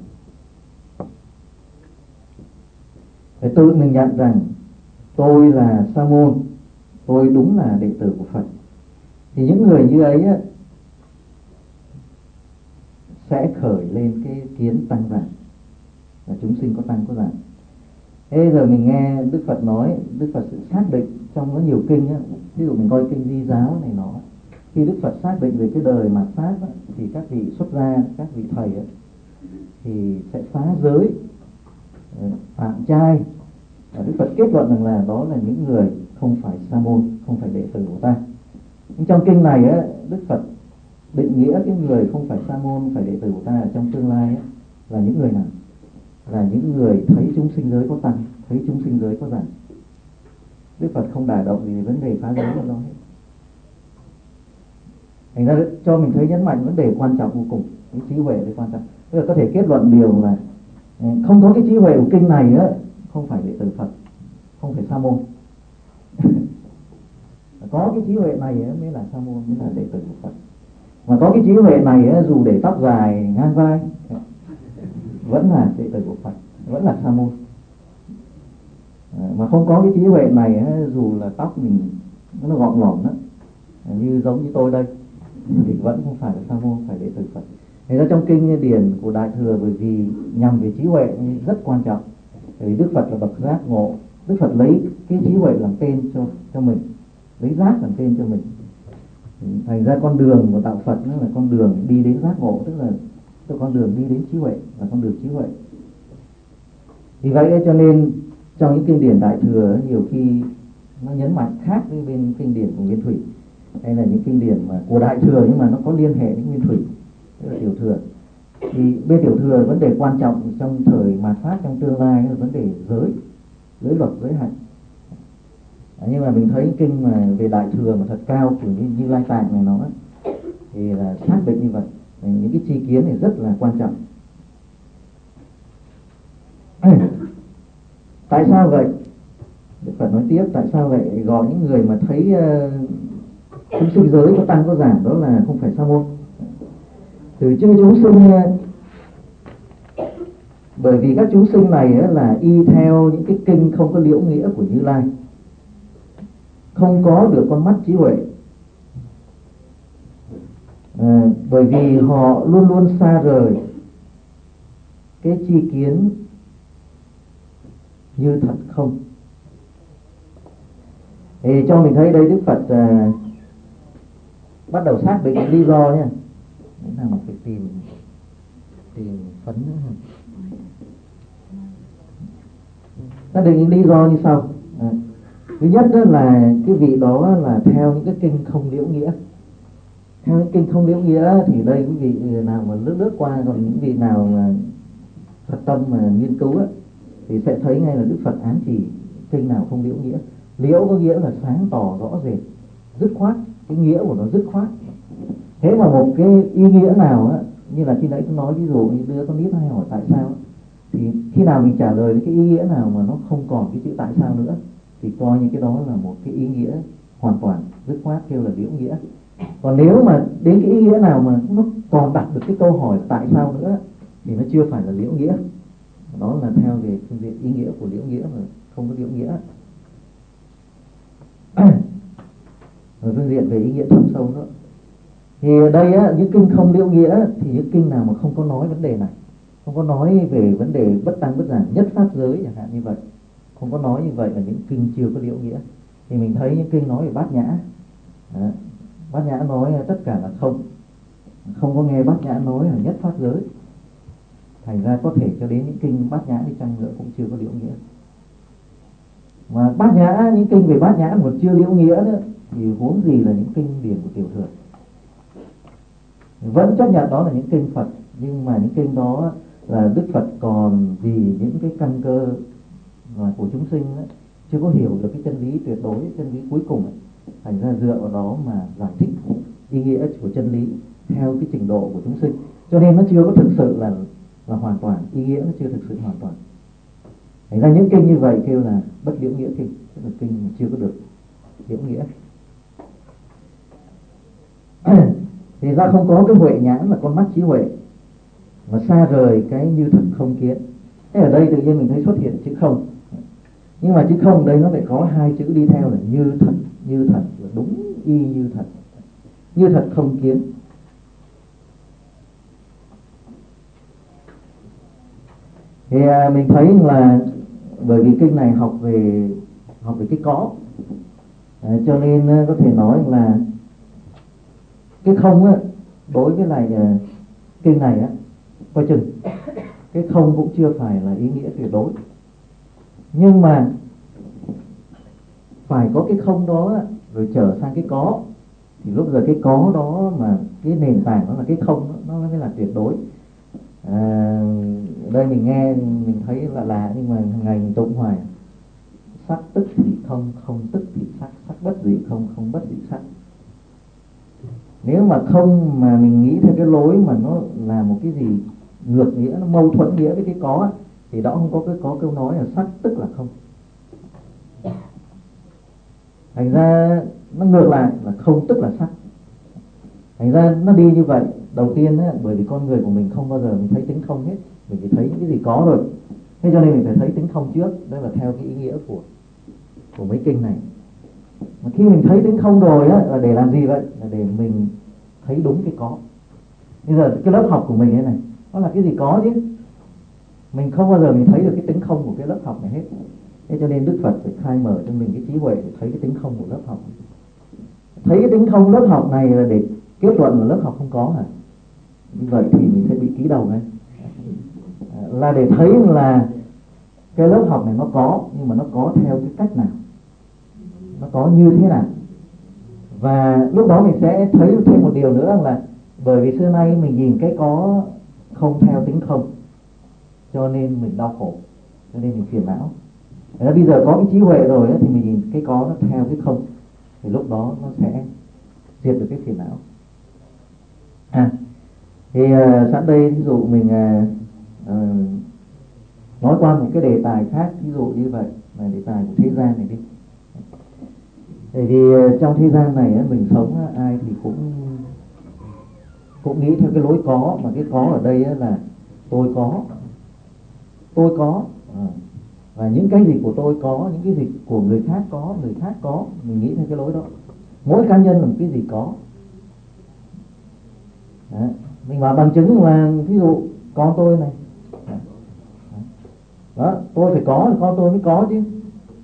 Để tự mình nhận rằng tôi là sa môn, tôi đúng là đệ tử của Phật. Thì những người như ấy sẽ khởi lên cái kiến tăng giảm, là chúng sinh có tăng có giảm. Thế giờ mình nghe Đức Phật nói, Đức Phật sự xác định trong có nhiều kinh ví dụ mình coi kinh Di Giáo này nó, khi Đức Phật xác định về cái đời mạt Pháp thì các vị xuất gia, các vị thầy thì sẽ phá giới, phạm trai. Đức Phật kết luận rằng là đó là những người không phải sa môn, không phải đệ tử của ta. Nhưng trong kinh này Đức Phật định nghĩa cái người không phải sa môn, không phải đệ tử của ta ở trong tương lai là những người nào? Là những người thấy chúng sinh giới có tăng, thấy chúng sinh giới có giảm. Đức Phật không đả động gì về vấn đề phá giới của nó hết. Thành ra cho mình thấy nhấn mạnh vấn đề quan trọng vô cùng, cái trí huệ là quan trọng. Tức là có thể kết luận điều là không có cái trí huệ của kinh này không phải đệ tử Phật, không phải sa môn. Có cái trí huệ này mới là sa môn, mới là đệ tử của Phật. Mà có cái trí huệ này dù để tóc dài ngang vai vẫn là đệ tử của Phật, vẫn là sa môn. Mà không có cái trí huệ này dù là tóc mình nó gọn lỏng như giống như tôi đây, thì vẫn không phải là sa môn, phải đệ tử Phật. Thế ra trong kinh điển của Đại Thừa, bởi vì nhằm về trí huệ rất quan trọng. Bởi vì Đức Phật là bậc giác ngộ, Đức Phật lấy cái trí huệ làm tên cho mình, lấy giác làm tên cho mình. Thành ra con đường của đạo Phật nó là con đường đi đến giác ngộ, tức là con đường đi đến trí huệ, là con đường trí huệ. Vì vậy cho nên trong những kinh điển Đại Thừa nhiều khi nó nhấn mạnh khác với bên kinh điển của Nguyên Thủy, hay là những kinh điển mà của Đại Thừa nhưng mà nó có liên hệ với Nguyên Thủy, tức là Tiểu Thừa. Thì bên Tiểu Thừa vấn đề quan trọng trong thời mạt Pháp, trong tương lai là vấn đề giới luật, giới hạnh. Nhưng mà mình thấy kinh mà về Đại Thừa mà thật cao, kiểu như Lai Tạng này nó thì là xác định như vậy. Những cái chi kiến này rất là quan trọng. Tại sao vậy? Đức Phật nói tiếp, tại sao vậy? Gọi những người mà thấy chúng sinh giới có tăng có giảm đó là không phải sa môn. Từ chữ chúng sinh, bởi vì các chúng sinh này là y theo những cái kinh không có liễu nghĩa của Như Lai, không có được con mắt trí huệ. Bởi vì họ luôn luôn xa rời cái chi kiến như thật không. Thì cho mình thấy đây Đức Phật bắt đầu xác định lý do nhé. Đấy là phải tìm phấn nữa. Xác định những lý do như sau. Thứ nhất đó là cái vị đó là theo những cái kinh không liễu nghĩa. Theo những kinh không liễu nghĩa thì đây quý vị nào mà lướt qua, còn những vị nào mà Phật tâm mà nghiên cứu á, thì sẽ thấy ngay là Đức Phật ám chỉ kinh nào không liễu nghĩa. Liễu có nghĩa là sáng tỏ rõ rệt, dứt khoát, cái nghĩa của nó dứt khoát. Thế mà một cái ý nghĩa nào á, như là khi nãy tôi nói ví dụ như đứa con nít hay hỏi tại sao á, thì khi nào mình trả lời cái ý nghĩa nào mà nó không còn cái chữ tại sao nữa thì coi như cái đó là một cái ý nghĩa hoàn toàn dứt khoát, kêu là liễu nghĩa. Còn nếu mà đến cái ý nghĩa nào mà nó còn đặt được cái câu hỏi tại sao nữa thì nó chưa phải là liễu nghĩa. Đó là theo về phương diện ý nghĩa của liễu nghĩa mà không có liễu nghĩa. Ở phương diện về ý nghĩa thâm sâu nữa thì ở đây á, những kinh không liễu nghĩa thì những kinh nào mà không có nói vấn đề này, không có nói về vấn đề bất tăng bất giảm, nhất pháp giới chẳng hạn như vậy, không có nói như vậy là những kinh chưa có liễu nghĩa. Thì mình thấy những kinh nói về bát nhã. Đó. Bát nhã nói tất cả là không có nghe bát nhã nói là nhất pháp giới. Thành ra có thể cho đến những kinh bát nhã đi chăng nữa cũng chưa có liễu nghĩa. Mà bát nhã, những kinh về bát nhã mà chưa liễu nghĩa nữa thì huống gì là những kinh điển của tiểu thừa. Vẫn chấp nhận đó là những kinh Phật, nhưng mà những kinh đó là Đức Phật còn vì những cái căn cơ của chúng sinh đó, chưa có hiểu được cái chân lý tuyệt đối, chân lý cuối cùng ấy. Thành ra dựa vào đó mà giải thích ý nghĩa của chân lý theo cái trình độ của chúng sinh, cho nên nó chưa có thực sự là hoàn toàn, ý nghĩa nó chưa thực sự hoàn toàn. Thành ra những kinh như vậy kêu là bất liễu nghĩa kinh, tức là kinh mà chưa có được liễu nghĩa. Thì ra không có cái huệ nhãn là con mắt trí huệ, mà xa rời cái như thật không kiến. Thế ở đây tự nhiên mình thấy xuất hiện chữ không, nhưng mà chữ không đây nó lại có hai chữ đi theo là như thật. Như thật là đúng y như thật, như thật không kiến. Thì mình thấy là bởi vì kinh này học về cái có, cho nên có thể nói là cái không á, đối với lại kinh này á, coi chừng cái không cũng chưa phải là ý nghĩa tuyệt đối, nhưng mà phải có cái không đó rồi trở sang cái có, thì lúc giờ cái có đó mà cái nền tảng đó là cái không đó, nó mới là tuyệt đối. Đây mình nghe mình thấy lạ nhưng mà hàng ngày mình tụng hoài: sắc tức thì không, không tức thì sắc, sắc bất dị không, không bất dị sắc. Nếu mà không mà mình nghĩ theo cái lối mà nó là một cái gì ngược nghĩa, nó mâu thuẫn nghĩa với cái có, thì đó không có câu nói là sắc tức là không. Thành ra nó ngược lại là không tức là sắc. Thành ra nó đi như vậy. Đầu tiên á, bởi vì con người của mình không bao giờ mình thấy tính không hết, mình chỉ thấy những cái gì có rồi. Thế cho nên mình phải thấy tính không trước. Đó là theo cái ý nghĩa của mấy kinh này. Mà khi mình thấy tính không rồi á, là để làm gì vậy? Là để mình thấy đúng cái có. Bây giờ cái lớp học của mình thế này, nó là cái gì có chứ. Mình không bao giờ mình thấy được cái tính không của cái lớp học này hết. Thế cho nên Đức Phật phải khai mở cho mình cái trí huệ để thấy cái tính không của lớp học. Thấy cái tính không lớp học này là để kết luận là lớp học không có hả? Như vậy thì mình sẽ bị ký đầu ngay. Là để thấy là cái lớp học này nó có, nhưng mà nó có theo cái cách nào, nó có như thế nào. Và lúc đó mình sẽ thấy thêm một điều nữa là bởi vì xưa nay mình nhìn cái có không theo tính không, cho nên mình đau khổ, cho nên mình phiền não. Thế bây giờ có cái trí huệ rồi thì mình nhìn cái có nó theo cái không, thì lúc đó nó sẽ diệt được cái phiền não. Thì sẵn đây ví dụ mình nói qua một cái đề tài khác, ví dụ như vậy là đề tài của thế gian này đi. Tại vì trong thế gian này mình sống ai thì cũng nghĩ theo cái lối có, mà cái có ở đây là tôi có, và những cái gì của tôi có, những cái gì của người khác có, mình nghĩ theo cái lối đó. Mỗi cá nhân là một cái gì có. Đấy. Mình bảo bằng chứng là ví dụ con tôi này, đó, tôi phải có thì con tôi mới có chứ.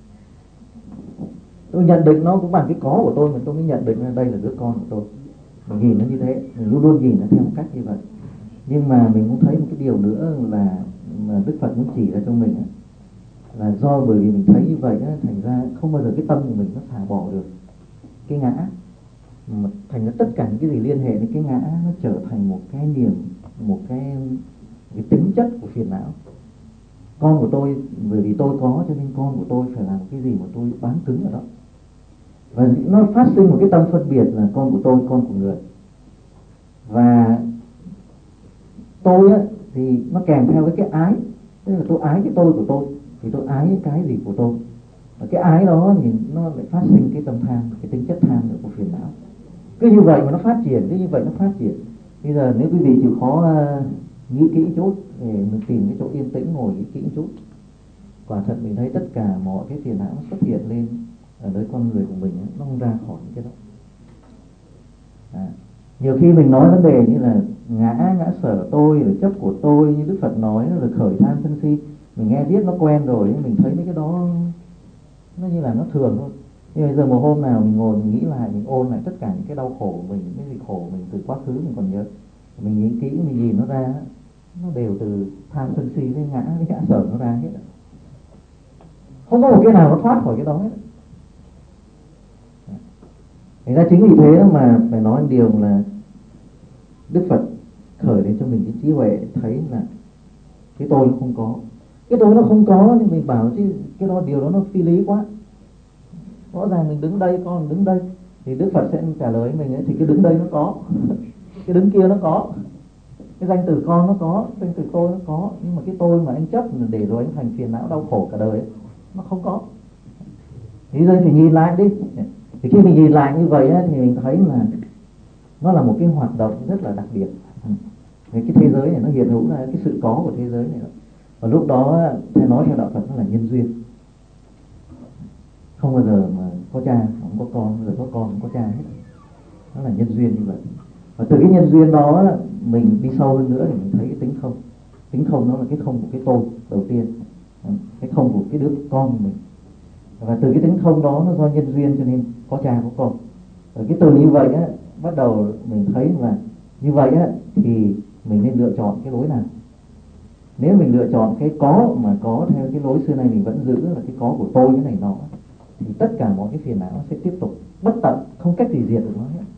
Tôi nhận định nó cũng bằng cái có của tôi mà tôi mới nhận định là đây là đứa con của tôi. Mình nhìn nó như thế, mình luôn luôn nhìn nó theo một cách như vậy. Nhưng mà mình cũng thấy một cái điều nữa là mà Đức Phật muốn chỉ ra cho mình là do bởi vì mình thấy như vậy á, thành ra không bao giờ cái tâm của mình nó xả bỏ được cái ngã, mà thành ra tất cả những cái gì liên hệ đến cái ngã nó trở thành một cái niềm, một cái tính chất của phiền não. Con của tôi, bởi vì tôi có cho nên con của tôi phải làm cái gì mà tôi bám cứng ở đó, và nó phát sinh một cái tâm phân biệt là con của tôi, con của người. Và tôi á, thì nó kèm theo với cái ái, tức là tôi ái cái tôi của tôi, thì tôi ái cái gì của tôi, và cái ái đó thì nó lại phát sinh cái tâm tham, cái tính chất tham của phiền não. Cứ như vậy mà nó phát triển, cứ như vậy nó phát triển. Bây giờ nếu quý vị chịu khó nghĩ kỹ chút để mình tìm cái chỗ yên tĩnh ngồi nghĩ kỹ chút, quả thật mình thấy tất cả mọi cái phiền não xuất hiện lên ở nơi con người của mình ấy, nó không ra khỏi những cái đó. Nhiều khi mình nói vấn đề như là ngã sở tôi, rồi chấp của tôi, như Đức Phật nói là khởi tham sân si, mình nghe biết nó quen rồi, mình thấy mấy cái đó nó như là nó thường thôi. Nhưng bây giờ một hôm nào mình ngồi mình nghĩ lại, mình ôn lại tất cả những cái đau khổ của mình, những cái gì khổ của mình từ quá khứ mình còn nhớ, mình nghĩ kỹ, mình nhìn nó ra, nó đều từ tham sân si với ngã sở nó ra hết. Không có một cái nào nó thoát khỏi cái đó hết. Thành ra chính vì thế mà phải nói một điều là Đức Phật khởi lên cho mình cái trí huệ thấy là cái tôi nó không có. Cái tôi nó không có thì mình bảo chứ cái đó, điều đó nó phi lý quá. Rõ ràng mình đứng đây, con đứng đây, thì Đức Phật sẽ trả lời mình ấy, thì cái đứng đây nó có, cái đứng kia nó có, cái danh từ con nó có, danh từ tôi nó có, nhưng mà cái tôi mà anh chấp để rồi anh thành phiền não đau khổ cả đời ấy, nó không có. Thì giờ phải nhìn lại đi. Thì khi mình nhìn lại như vậy ấy, thì mình thấy là nó là một cái hoạt động rất là đặc biệt. Cái thế giới này nó hiện hữu là cái sự có của thế giới này. Và lúc đó nói theo đạo Phật nó là nhân duyên. Không bao giờ mà có cha không có con, rồi có con không có cha hết. Nó là nhân duyên như vậy. Và từ cái nhân duyên đó mình đi sâu hơn nữa thì mình thấy cái tính không. Tính không nó là cái không của cái tôi đầu tiên, cái không của cái đứa con của mình. Và từ cái tính không đó nó do nhân duyên cho nên có cha có con. Rồi cái từ như vậy á, bắt đầu mình thấy là như vậy á, thì mình nên lựa chọn cái lối nào. Nếu mình lựa chọn cái có mà có theo cái lối xưa nay mình vẫn giữ là cái có của tôi cái này nọ, thì tất cả mọi cái phiền não sẽ tiếp tục bất tận, không cách gì diệt được nó hết.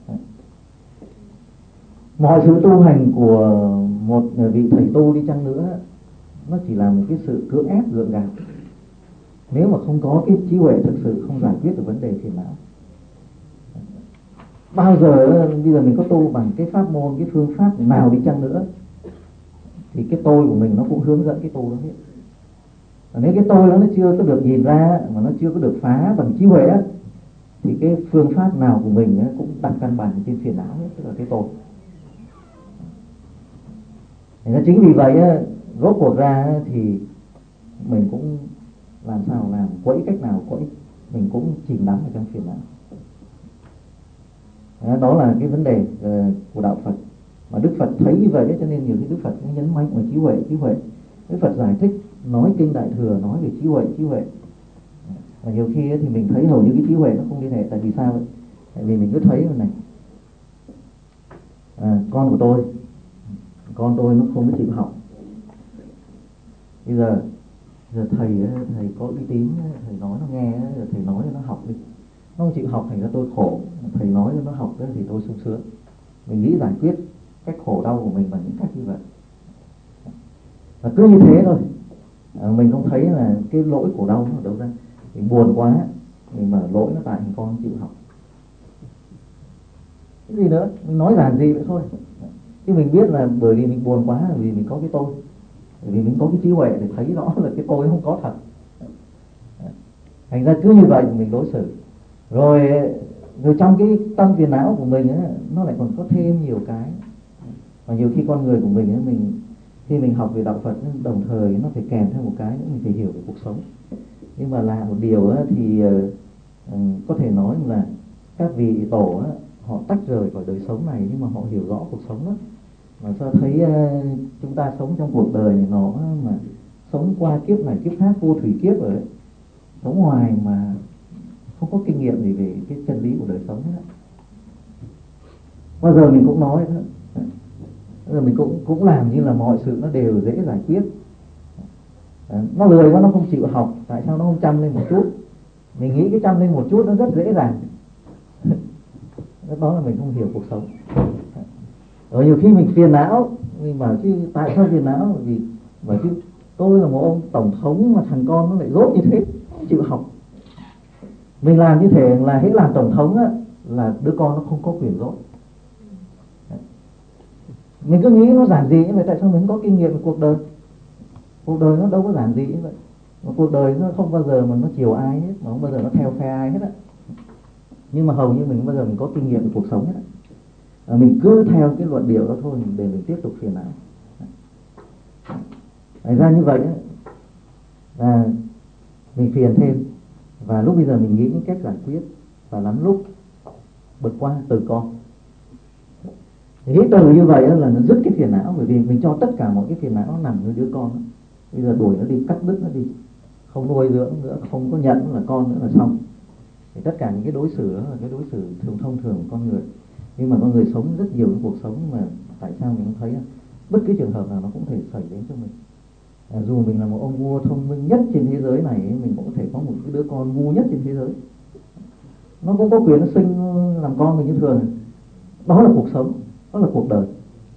Mọi sự tu hành của một vị thầy tu đi chăng nữa, nó chỉ là một cái sự cưỡng ép gượng gạo. Nếu mà không có cái trí huệ thực sự không giải quyết được vấn đề phiền não. Bao giờ bây giờ mình có tu bằng cái pháp môn, cái phương pháp nào đi chăng nữa, thì cái tôi của mình nó cũng hướng dẫn cái tôi đó hết. Và nếu cái tôi đó nó chưa có được nhìn ra, mà nó chưa có được phá bằng trí huệ á, thì cái phương pháp nào của mình cũng đặt căn bản trên phiền não hết, tức là cái tôi. Nên chính vì vậy á, rốt cuộc ra thì mình cũng làm sao làm, quẫy cách nào quẫy, mình cũng chìm đắm ở trong phiền não. Đó là cái vấn đề của đạo Phật. Mà Đức Phật thấy như vậy đấy, cho nên nhiều khi Đức Phật nhấn mạnh vào trí huệ, trí huệ. Đức Phật giải thích, nói kinh Đại Thừa, nói về trí huệ, trí huệ. Và nhiều khi thì mình thấy hầu như cái trí huệ nó không liên hệ. Tại vì sao vậy? Tại vì mình cứ thấy này, con của tôi, con tôi nó không có chịu học. Bây giờ thầy có uy tín, thầy nói nó nghe, thầy nói cho nó học đi. Nó không chịu học thành ra tôi khổ. Thầy nói cho nó học thì tôi sung sướng. Mình nghĩ giải quyết cách khổ đau của mình bằng những cách như vậy. Và cứ như thế thôi. Mình không thấy là cái lỗi khổ đau nó ở đâu ra. Mình buồn quá, mình mở lỗi nó tại con không chịu học. Cái gì nữa, mình nói giản gì vậy thôi. Chứ mình biết là bởi vì mình buồn quá là vì mình có cái tôi. Bởi vì mình có cái trí huệ để thấy rõ là cái tôi không có thật. Thành ra cứ như vậy mình đối xử. Rồi trong cái tâm phiền não của mình ấy, nó lại còn có thêm nhiều cái. Và nhiều khi con người của mình ấy, khi mình học về đạo Phật ấy, đồng thời nó phải kèm theo một cái nữa, mình phải hiểu về cuộc sống. Nhưng mà là một điều ấy, thì có thể nói là các vị tổ ấy, họ tách rời khỏi đời sống này, nhưng mà họ hiểu rõ cuộc sống đó. Mà sao thấy chúng ta sống trong cuộc đời này nó mà sống qua kiếp này kiếp khác, vô thủy kiếp rồi đấy, sống hoài mà không có kinh nghiệm gì về cái chân lý của đời sống hết. Bao giờ mình cũng nói đó, bao giờ mình cũng làm như là mọi sự nó đều dễ giải quyết. Nó lười quá, nó không chịu học. Tại sao nó không chăm lên một chút? Mình nghĩ cái chăm lên một chút nó rất dễ dàng. Đó là mình không hiểu cuộc sống. Rồi nhiều khi mình phiền não, mình bảo chứ tại sao phiền não? Vì bởi chứ tôi là một ông tổng thống mà thằng con nó lại dốt như thế, không chịu học. Mình làm như thế là hết làm tổng thống á, là đứa con nó không có quyền dốt. Mình cứ nghĩ nó giản dị như vậy, tại sao mình không có kinh nghiệm về cuộc đời? Cuộc đời nó đâu có giản dị như vậy. Mà cuộc đời nó không bao giờ mà nó chiều ai hết, mà không bao giờ nó theo phe ai hết á. Nhưng mà hầu như mình không bao giờ mình có kinh nghiệm về cuộc sống hết á. Mình cứ theo cái luận điệu đó thôi để mình tiếp tục phiền não. Thành ra như vậy á, mình phiền thêm. Và lúc bây giờ mình nghĩ những cách giải quyết, và lắm lúc bực qua từ con. Thì cái từ như vậy là nó dứt cái phiền não, bởi vì mình cho tất cả mọi cái phiền não nó nằm ở đứa con đó. Bây giờ đuổi nó đi, cắt đứt nó đi, không nuôi dưỡng nữa, không có nhận là con nữa là xong. Thì tất cả những cái đối xử đó là cái đối xử thông thường của con người. Nhưng mà con người sống rất nhiều cái cuộc sống mà tại sao mình không thấy bất cứ trường hợp nào nó cũng thể xảy đến cho mình. Dù mình là một ông vua thông minh nhất trên thế giới này, mình cũng có thể có một cái đứa con ngu nhất trên thế giới. Nó cũng có quyền nó sinh làm con mình như thường. Đó là cuộc sống, đó là cuộc đời.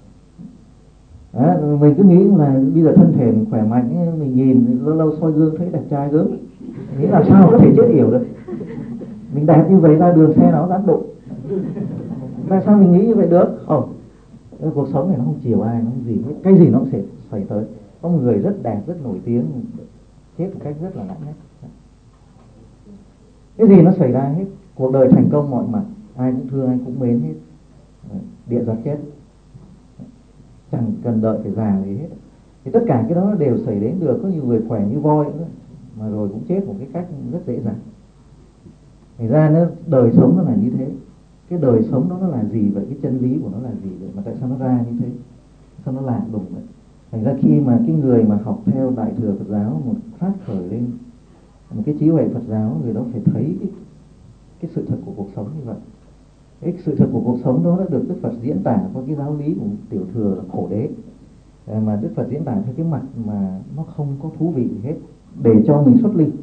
Mình cứ nghĩ là bây giờ thân thể mình khỏe mạnh, mình nhìn lâu lâu soi gương thấy đẹp trai gớm, nghĩ làm sao có thể chết yểu được. Mình đẹp như vậy ra đường xe nó dám đụng. Tại sao mình nghĩ như vậy được? Không. Cuộc sống này nó không chiều ai, nó không gì hết. Cái gì nó cũng sẽ xảy tới. Có một người rất đẹp, rất nổi tiếng, chết một cách rất là lãng nhách. Cái gì nó xảy ra hết. Cuộc đời thành công mọi mặt, ai cũng thương, ai cũng mến hết. Địa giật chết, chẳng cần đợi phải già gì hết. Thì tất cả cái đó đều xảy đến được. Có nhiều người khỏe như voi nữa, mà rồi cũng chết một cái cách rất dễ dàng. Thành ra nó đời sống nó là như thế. Cái đời sống đó nó là gì vậy? Cái chân lý của nó là gì vậy? Mà tại sao nó ra như thế? Sao nó lạ lùng vậy? Thành ra khi mà cái người mà học theo Đại thừa Phật giáo một phát khởi lên một cái trí huệ Phật giáo, người đó phải thấy cái sự thật của cuộc sống như vậy. Cái sự thật của cuộc sống đó đã được Đức Phật diễn tả qua cái giáo lý của tiểu thừa là khổ đế, mà Đức Phật diễn tả theo cái mặt mà nó không có thú vị gì hết, để cho mình xuất ly.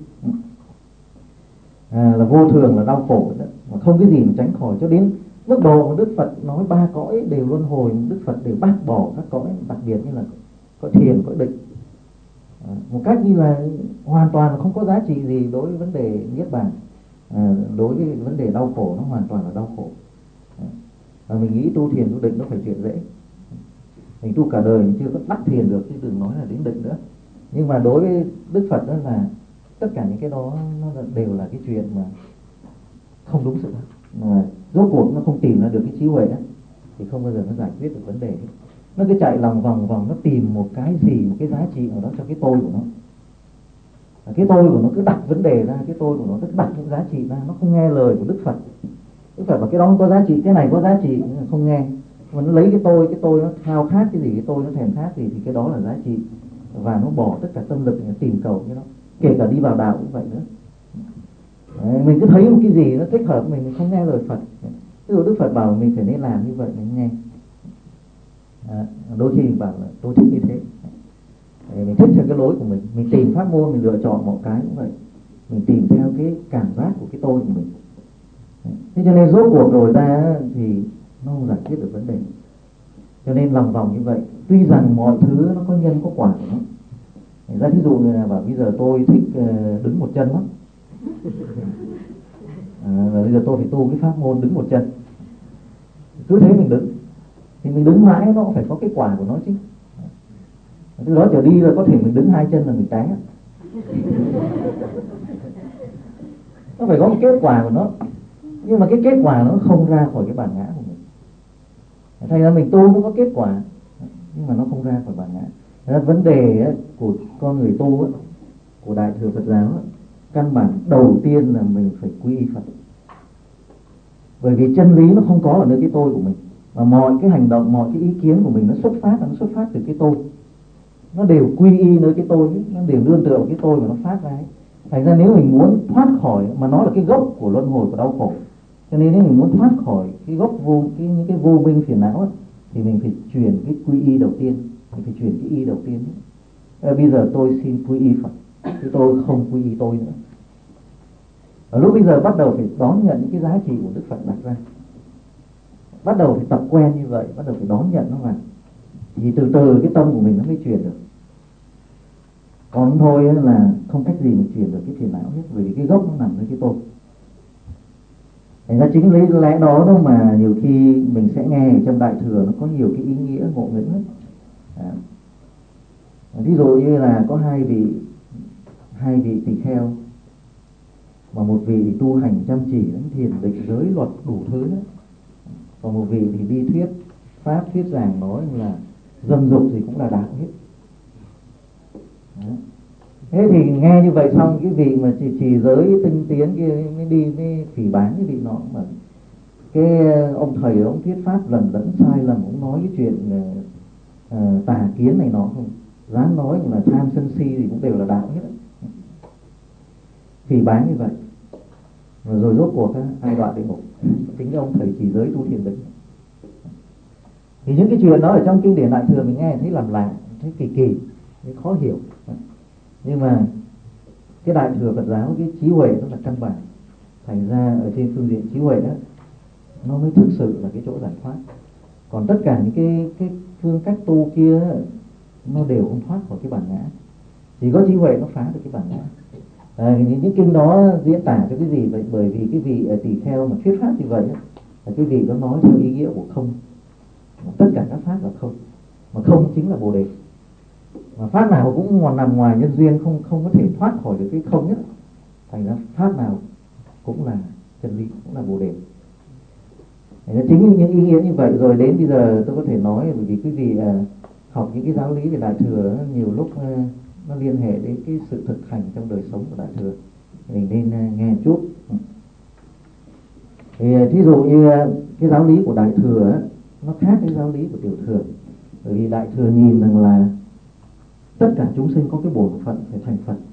Là vô thường, là đau khổ đó, mà không cái gì mà tránh khỏi, cho đến mức độ mà Đức Phật nói 3 cõi đều luân hồi, Đức Phật đều bác bỏ các cõi, đặc biệt như là cõi thiền, cõi định, một cách như là hoàn toàn không có giá trị gì đối với vấn đề niết bàn. Đối với vấn đề đau khổ nó hoàn toàn là đau khổ. Và mình nghĩ tu thiền tu định nó phải chuyện dễ. Mình tu cả đời mình chưa có đắc thiền được, chứ đừng nói là đến định nữa. Nhưng mà đối với Đức Phật đó là tất cả những cái đó nó đều là cái chuyện mà không đúng sự thật. Mà rốt cuộc nó không tìm ra được cái trí huệ đó, thì không bao giờ nó giải quyết được vấn đề hết. Nó cứ chạy lòng vòng nó tìm một cái gì, một cái giá trị nào đó cho cái tôi của nó. Cái tôi của nó cứ đặt vấn đề ra, cái tôi của nó cứ đặt những giá trị ra, nó không nghe lời của Đức Phật. Đức Phật bảo cái đó không có giá trị, cái này có giá trị, không nghe. Mà nó lấy cái tôi nó khao khát cái gì, cái tôi nó thèm khát gì thì cái đó là giá trị. Và nó bỏ tất cả tâm lực để tìm cầu cái đó. Kể cả đi vào đạo cũng vậy nữa. Mình cứ thấy một cái gì nó thích hợp mình không nghe lời Phật. Ví dụ Đức Phật bảo mình phải nên làm như vậy mình nghe. Đôi khi mình bảo là tôi thích như thế, mình thích theo cái lối của mình tìm pháp môn, mình lựa chọn một cái cũng vậy, mình tìm theo cái cảm giác của cái tôi của mình. Thế cho nên rốt cuộc rồi ra thì nó không giải quyết được vấn đề. Cho nên lòng vòng như vậy. Tuy rằng mọi thứ nó có nhân có quả của nó. Ra ví dụ người nào bảo bây giờ tôi thích đứng một chân lắm, và bây giờ tôi phải tu cái pháp môn đứng một chân. Cứ thế mình đứng, thì mình đứng mãi nó cũng phải có kết quả của nó chứ. Từ đó trở đi là có thể mình đứng 2 chân là mình té. Nó phải có một kết quả của nó. Nhưng mà cái kết quả nó không ra khỏi cái bản ngã của mình. Thành ra mình tu nó có kết quả, nhưng mà nó không ra khỏi bản ngã. Thế nên vấn đề của con người tu, của Đại thừa Phật giáo, căn bản đầu tiên là mình phải quy y Phật. Bởi vì chân lý nó không có ở nơi cái tôi của mình, mà mọi cái hành động, mọi cái ý kiến của mình nó xuất phát từ cái tôi. Nó đều quy y nơi cái tôi, nó đều nương tựa vào cái tôi mà nó phát ra ấy. Thành ra nếu mình muốn thoát khỏi, mà nó là cái gốc của luân hồi, của đau khổ, cho nên nếu mình muốn thoát khỏi cái gốc những cái vô minh phiền não ấy, thì mình phải chuyển cái quy y đầu tiên, mình phải chuyển cái y đầu tiên ấy. Bây giờ tôi xin quy y Phật, chứ tôi không quy y tôi nữa. Ở lúc bây giờ bắt đầu phải đón nhận những cái giá trị của Đức Phật đặt ra, bắt đầu phải tập quen như vậy, bắt đầu phải đón nhận nó vào, thì từ từ cái tâm của mình nó mới chuyển được. Còn thôi là không cách gì mình chuyển được cái phiền não hết, bởi vì cái gốc nó nằm ở cái tôi. Thành ra chính lý lẽ đó đâu mà nhiều khi mình sẽ nghe ở trong Đại Thừa nó có nhiều cái ý nghĩa ngộ nghĩnh lắm. Ví dụ như là có hai vị tỳ kheo, mà một vị thì tu hành chăm chỉ đến thiền định giới luật đủ thứ đó. Còn một vị thì đi thuyết pháp, thuyết giảng nói là dâm dục thì cũng là đạo hết. Đó. Thế thì nghe như vậy xong, cái vị mà trì giới tinh tiến kia mới đi mới phỉ báng cái vị nọ, mà cái ông thầy ông thuyết pháp lầm lẫn sai lầm, ông nói cái chuyện tà kiến này nọ không, dám nói là tham sân si thì cũng đều là đạo hết. Phỉ báng như vậy, rồi rốt cuộc ai đọa địa ngục? Chính ông thầy trì giới tu thiền định. Thì những cái chuyện đó ở trong kinh điển Đại Thừa mình nghe thấy làm lạ, thấy kỳ kỳ, thấy khó hiểu. Nhưng mà cái Đại Thừa Phật giáo, cái trí huệ nó là căn bản. Thành ra ở trên phương diện trí huệ đó, nó mới thực sự là cái chỗ giải thoát. Còn tất cả những cái phương cách tu kia nó đều không thoát khỏi cái bản ngã. Chỉ có trí huệ nó phá được cái bản ngã. Những kinh đó diễn tả cho cái gì vậy? Bởi vì cái vị tỳ kheo mà thuyết pháp như vậy là cái vị đó nói theo ý nghĩa của không. Tất cả các pháp là không, mà không chính là Bồ Đề. Mà pháp nào cũng nằm ngoài nhân duyên, không có thể thoát khỏi được cái không nhất. Thành ra pháp nào cũng là chân lý, cũng là Bồ Đề. Thành ra chính những ý nghĩa như vậy rồi đến bây giờ tôi có thể nói, bởi vì quý vị học những cái giáo lý về Đại Thừa nhiều lúc nó liên hệ đến cái sự thực hành trong đời sống của Đại Thừa, mình nên nghe một chút. Thì thí dụ như cái giáo lý của Đại Thừa nó khác với giáo lý của Tiểu Thừa. Bởi vì Đại Thừa nhìn rằng là tất cả chúng sinh có cái bổn phận phải thành Phật,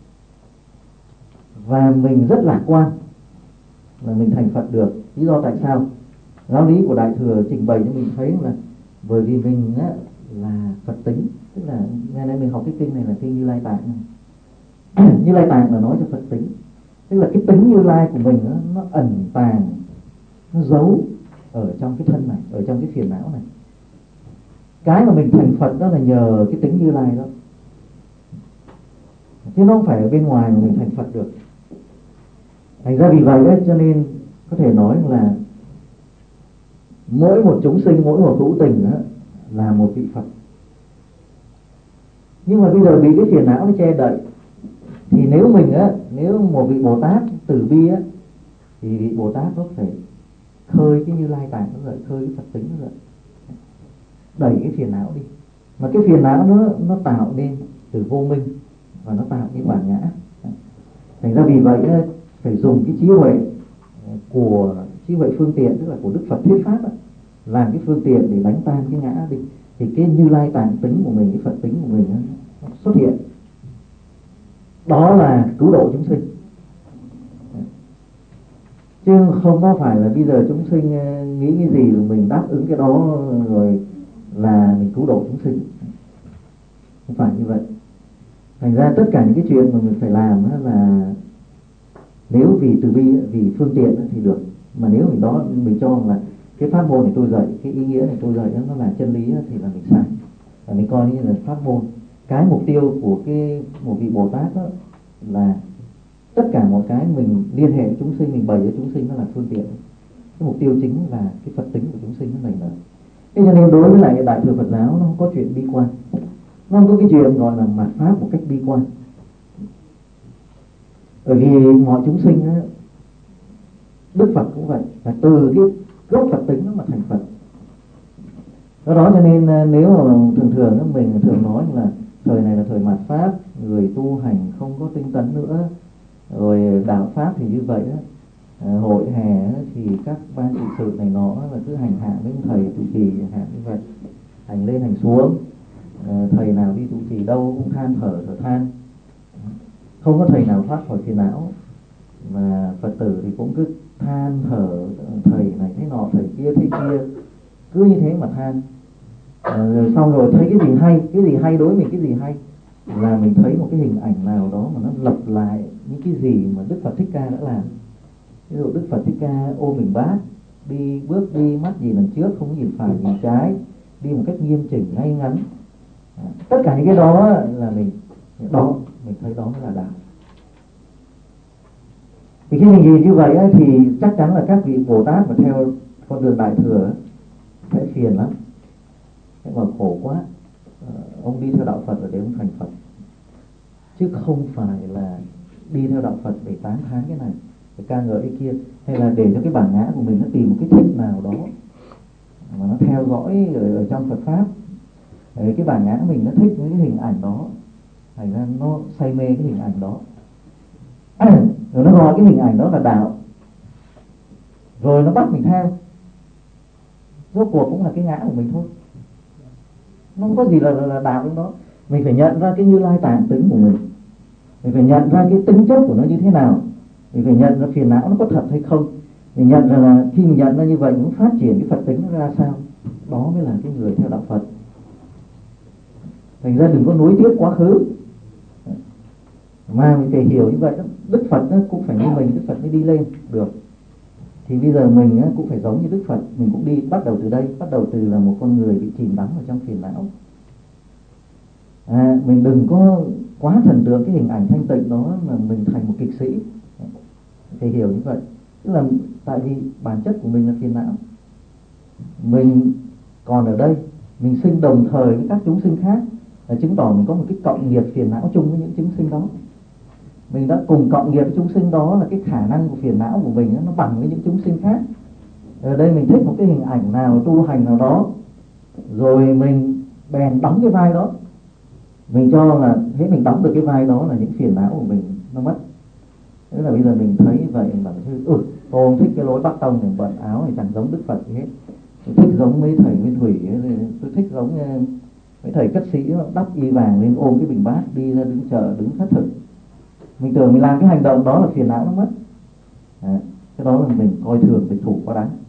và mình rất lạc quan là mình thành Phật được. Lý do tại sao? Giáo lý của Đại Thừa trình bày cho mình thấy là bởi vì mình là Phật tính. Tức là ngày nay mình học cái kinh này là kinh Như Lai Tạng này. Như Lai Tạng là nói cho Phật tính. Tức là cái tính Như Lai của mình nó ẩn tàng, nó giấu ở trong cái thân này, ở trong cái phiền não này. Cái mà mình thành Phật đó là nhờ cái tính Như Lai đó, chứ nó không phải ở bên ngoài mà mình thành Phật được. Thành ra vì vậy đấy, cho nên có thể nói là mỗi một chúng sinh, mỗi một hữu tình đó là một vị Phật. Nhưng mà bây giờ bị cái phiền não nó che đậy, thì nếu một vị Bồ Tát từ bi thì vị Bồ Tát nó phải khơi cái Như Lai Tạng nó dậy, khơi cái Phật tính nó dậy, đẩy cái phiền não đi. Mà cái phiền não nó tạo nên từ vô minh, và nó tạo cái bản ngã. Thành ra vì vậy phải dùng cái trí huệ của trí huệ phương tiện, tức là của Đức Phật thuyết pháp làm cái phương tiện để đánh tan cái ngã đi, thì cái Như Lai Tạng tính của mình, cái Phật tính của mình nó xuất hiện. Đó là cứu độ chúng sinh, chứ không có phải là bây giờ chúng sinh nghĩ cái gì rồi mình đáp ứng cái đó rồi là mình cứu độ chúng sinh. Không phải như vậy. Thành ra tất cả những cái chuyện mà mình phải làm là nếu vì từ bi, vì phương tiện thì được. Mà nếu mình cho là cái pháp môn này tôi dạy, cái ý nghĩa này tôi dạy nó là chân lý thì là mình sai. Và mình coi như là pháp môn. Cái mục tiêu của một vị Bồ Tát đó là tất cả mọi cái mình liên hệ với chúng sinh, mình bày cho chúng sinh nó là phương tiện. Cái mục tiêu chính là cái Phật tính của chúng sinh nó nảy nở. Thế cho nên đối với lại Đại Thừa Phật giáo nó không có chuyện bi quan, nó không có cái chuyện gọi là mạt pháp một cách bi quan. Bởi vì mọi chúng sinh Đức Phật cũng vậy, là từ cái gốc Phật tính nó mà thành Phật. Đó cho nên nếu mà thường mình thường nói là thời này là thời mạt pháp, người tu hành không có tinh tấn nữa, rồi đạo pháp thì như vậy hội hè thì các ban trị sự này nó là cứ hành hạ với thầy trụ trì hạn như vậy, hành lên hành xuống, thầy nào đi trụ trì đâu cũng than thở than, không có thầy nào thoát khỏi phiền não. Mà Phật tử thì cũng cứ than thở thầy này thế nọ, thầy kia thế kia, cứ như thế mà than. Rồi xong rồi thấy cái gì hay đối với mình, cái gì hay là mình thấy một cái hình ảnh nào đó mà nó lặp lại những cái gì mà Đức Phật Thích Ca đã làm. Ví dụ Đức Phật Thích Ca ôm bình bát, bước đi mắt nhìn đằng trước, không nhìn phải nhìn trái, đi một cách nghiêm chỉnh ngay ngắn. Tất cả những cái đó là mình thấy đó mới là đạo. Thì khi mình nhìn như vậy thì chắc chắn là các vị Bồ Tát mà theo con đường Đại Thừa sẽ phiền lắm, sẽ bảo khổ quá, ông đi theo đạo Phật để ông thành Phật, chứ không phải là đi theo đạo Phật để tán thán cái này, để ca ngợi cái kia, hay là để cho cái bản ngã của mình nó tìm một cái thích nào đó mà nó theo dõi ở trong Phật pháp. Đấy, cái bản ngã mình nó thích với cái hình ảnh đó, thành ra nó say mê cái hình ảnh đó, rồi nó gọi cái hình ảnh đó là đạo, rồi nó bắt mình theo. Rốt cuộc cũng là cái ngã của mình thôi, nó không có gì là đạo trong đó. Mình phải nhận ra cái Như Lai tạng tính của mình phải nhận ra cái tính chất của nó như thế nào, mình phải nhận ra phiền não nó có thật hay không. Mình nhận ra là khi mình nhận ra như vậy, mình phát triển cái Phật tính nó ra sao, đó mới là cái người theo đạo Phật. Thành ra đừng có nối tiếc quá khứ, mà mình phải hiểu như vậy đó. Đức Phật cũng phải như mình, Đức Phật mới đi lên được. Thì bây giờ mình cũng phải giống như Đức Phật, mình cũng đi bắt đầu từ đây, bắt đầu từ là một con người bị chìm đắm ở trong phiền não. Mình đừng có quá thần tượng cái hình ảnh thanh tịnh đó mà mình thành một kịch sĩ. Phải hiểu như vậy. Tức là tại vì bản chất của mình là phiền não, mình còn ở đây, mình sinh đồng thời với các chúng sinh khác, là chứng tỏ mình có một cái cộng nghiệp phiền não chung với những chúng sinh đó. Mình đã cùng cộng nghiệp với chúng sinh đó, là cái khả năng của phiền não của mình nó bằng với những chúng sinh khác. Ở đây mình thích một cái hình ảnh nào, tu hành nào đó, rồi mình bèn đóng cái vai đó. Mình cho là thế mình đóng được cái vai đó là những phiền não của mình nó mất. Thế là bây giờ mình thấy vậy, mình bảo tôi không thích cái lối Bắc Tông này, bận áo này chẳng giống Đức Phật gì hết. Tôi thích giống mấy thầy Nguyên Thủy, tôi thích giống mấy thầy cất sĩ đắp y vàng lên ôm cái bình bát đi ra đứng chợ, đứng khất thực. Mình tưởng mình làm cái hành động đó là phiền não nó mất. Cái đó là mình coi thường địch thủ quá đáng.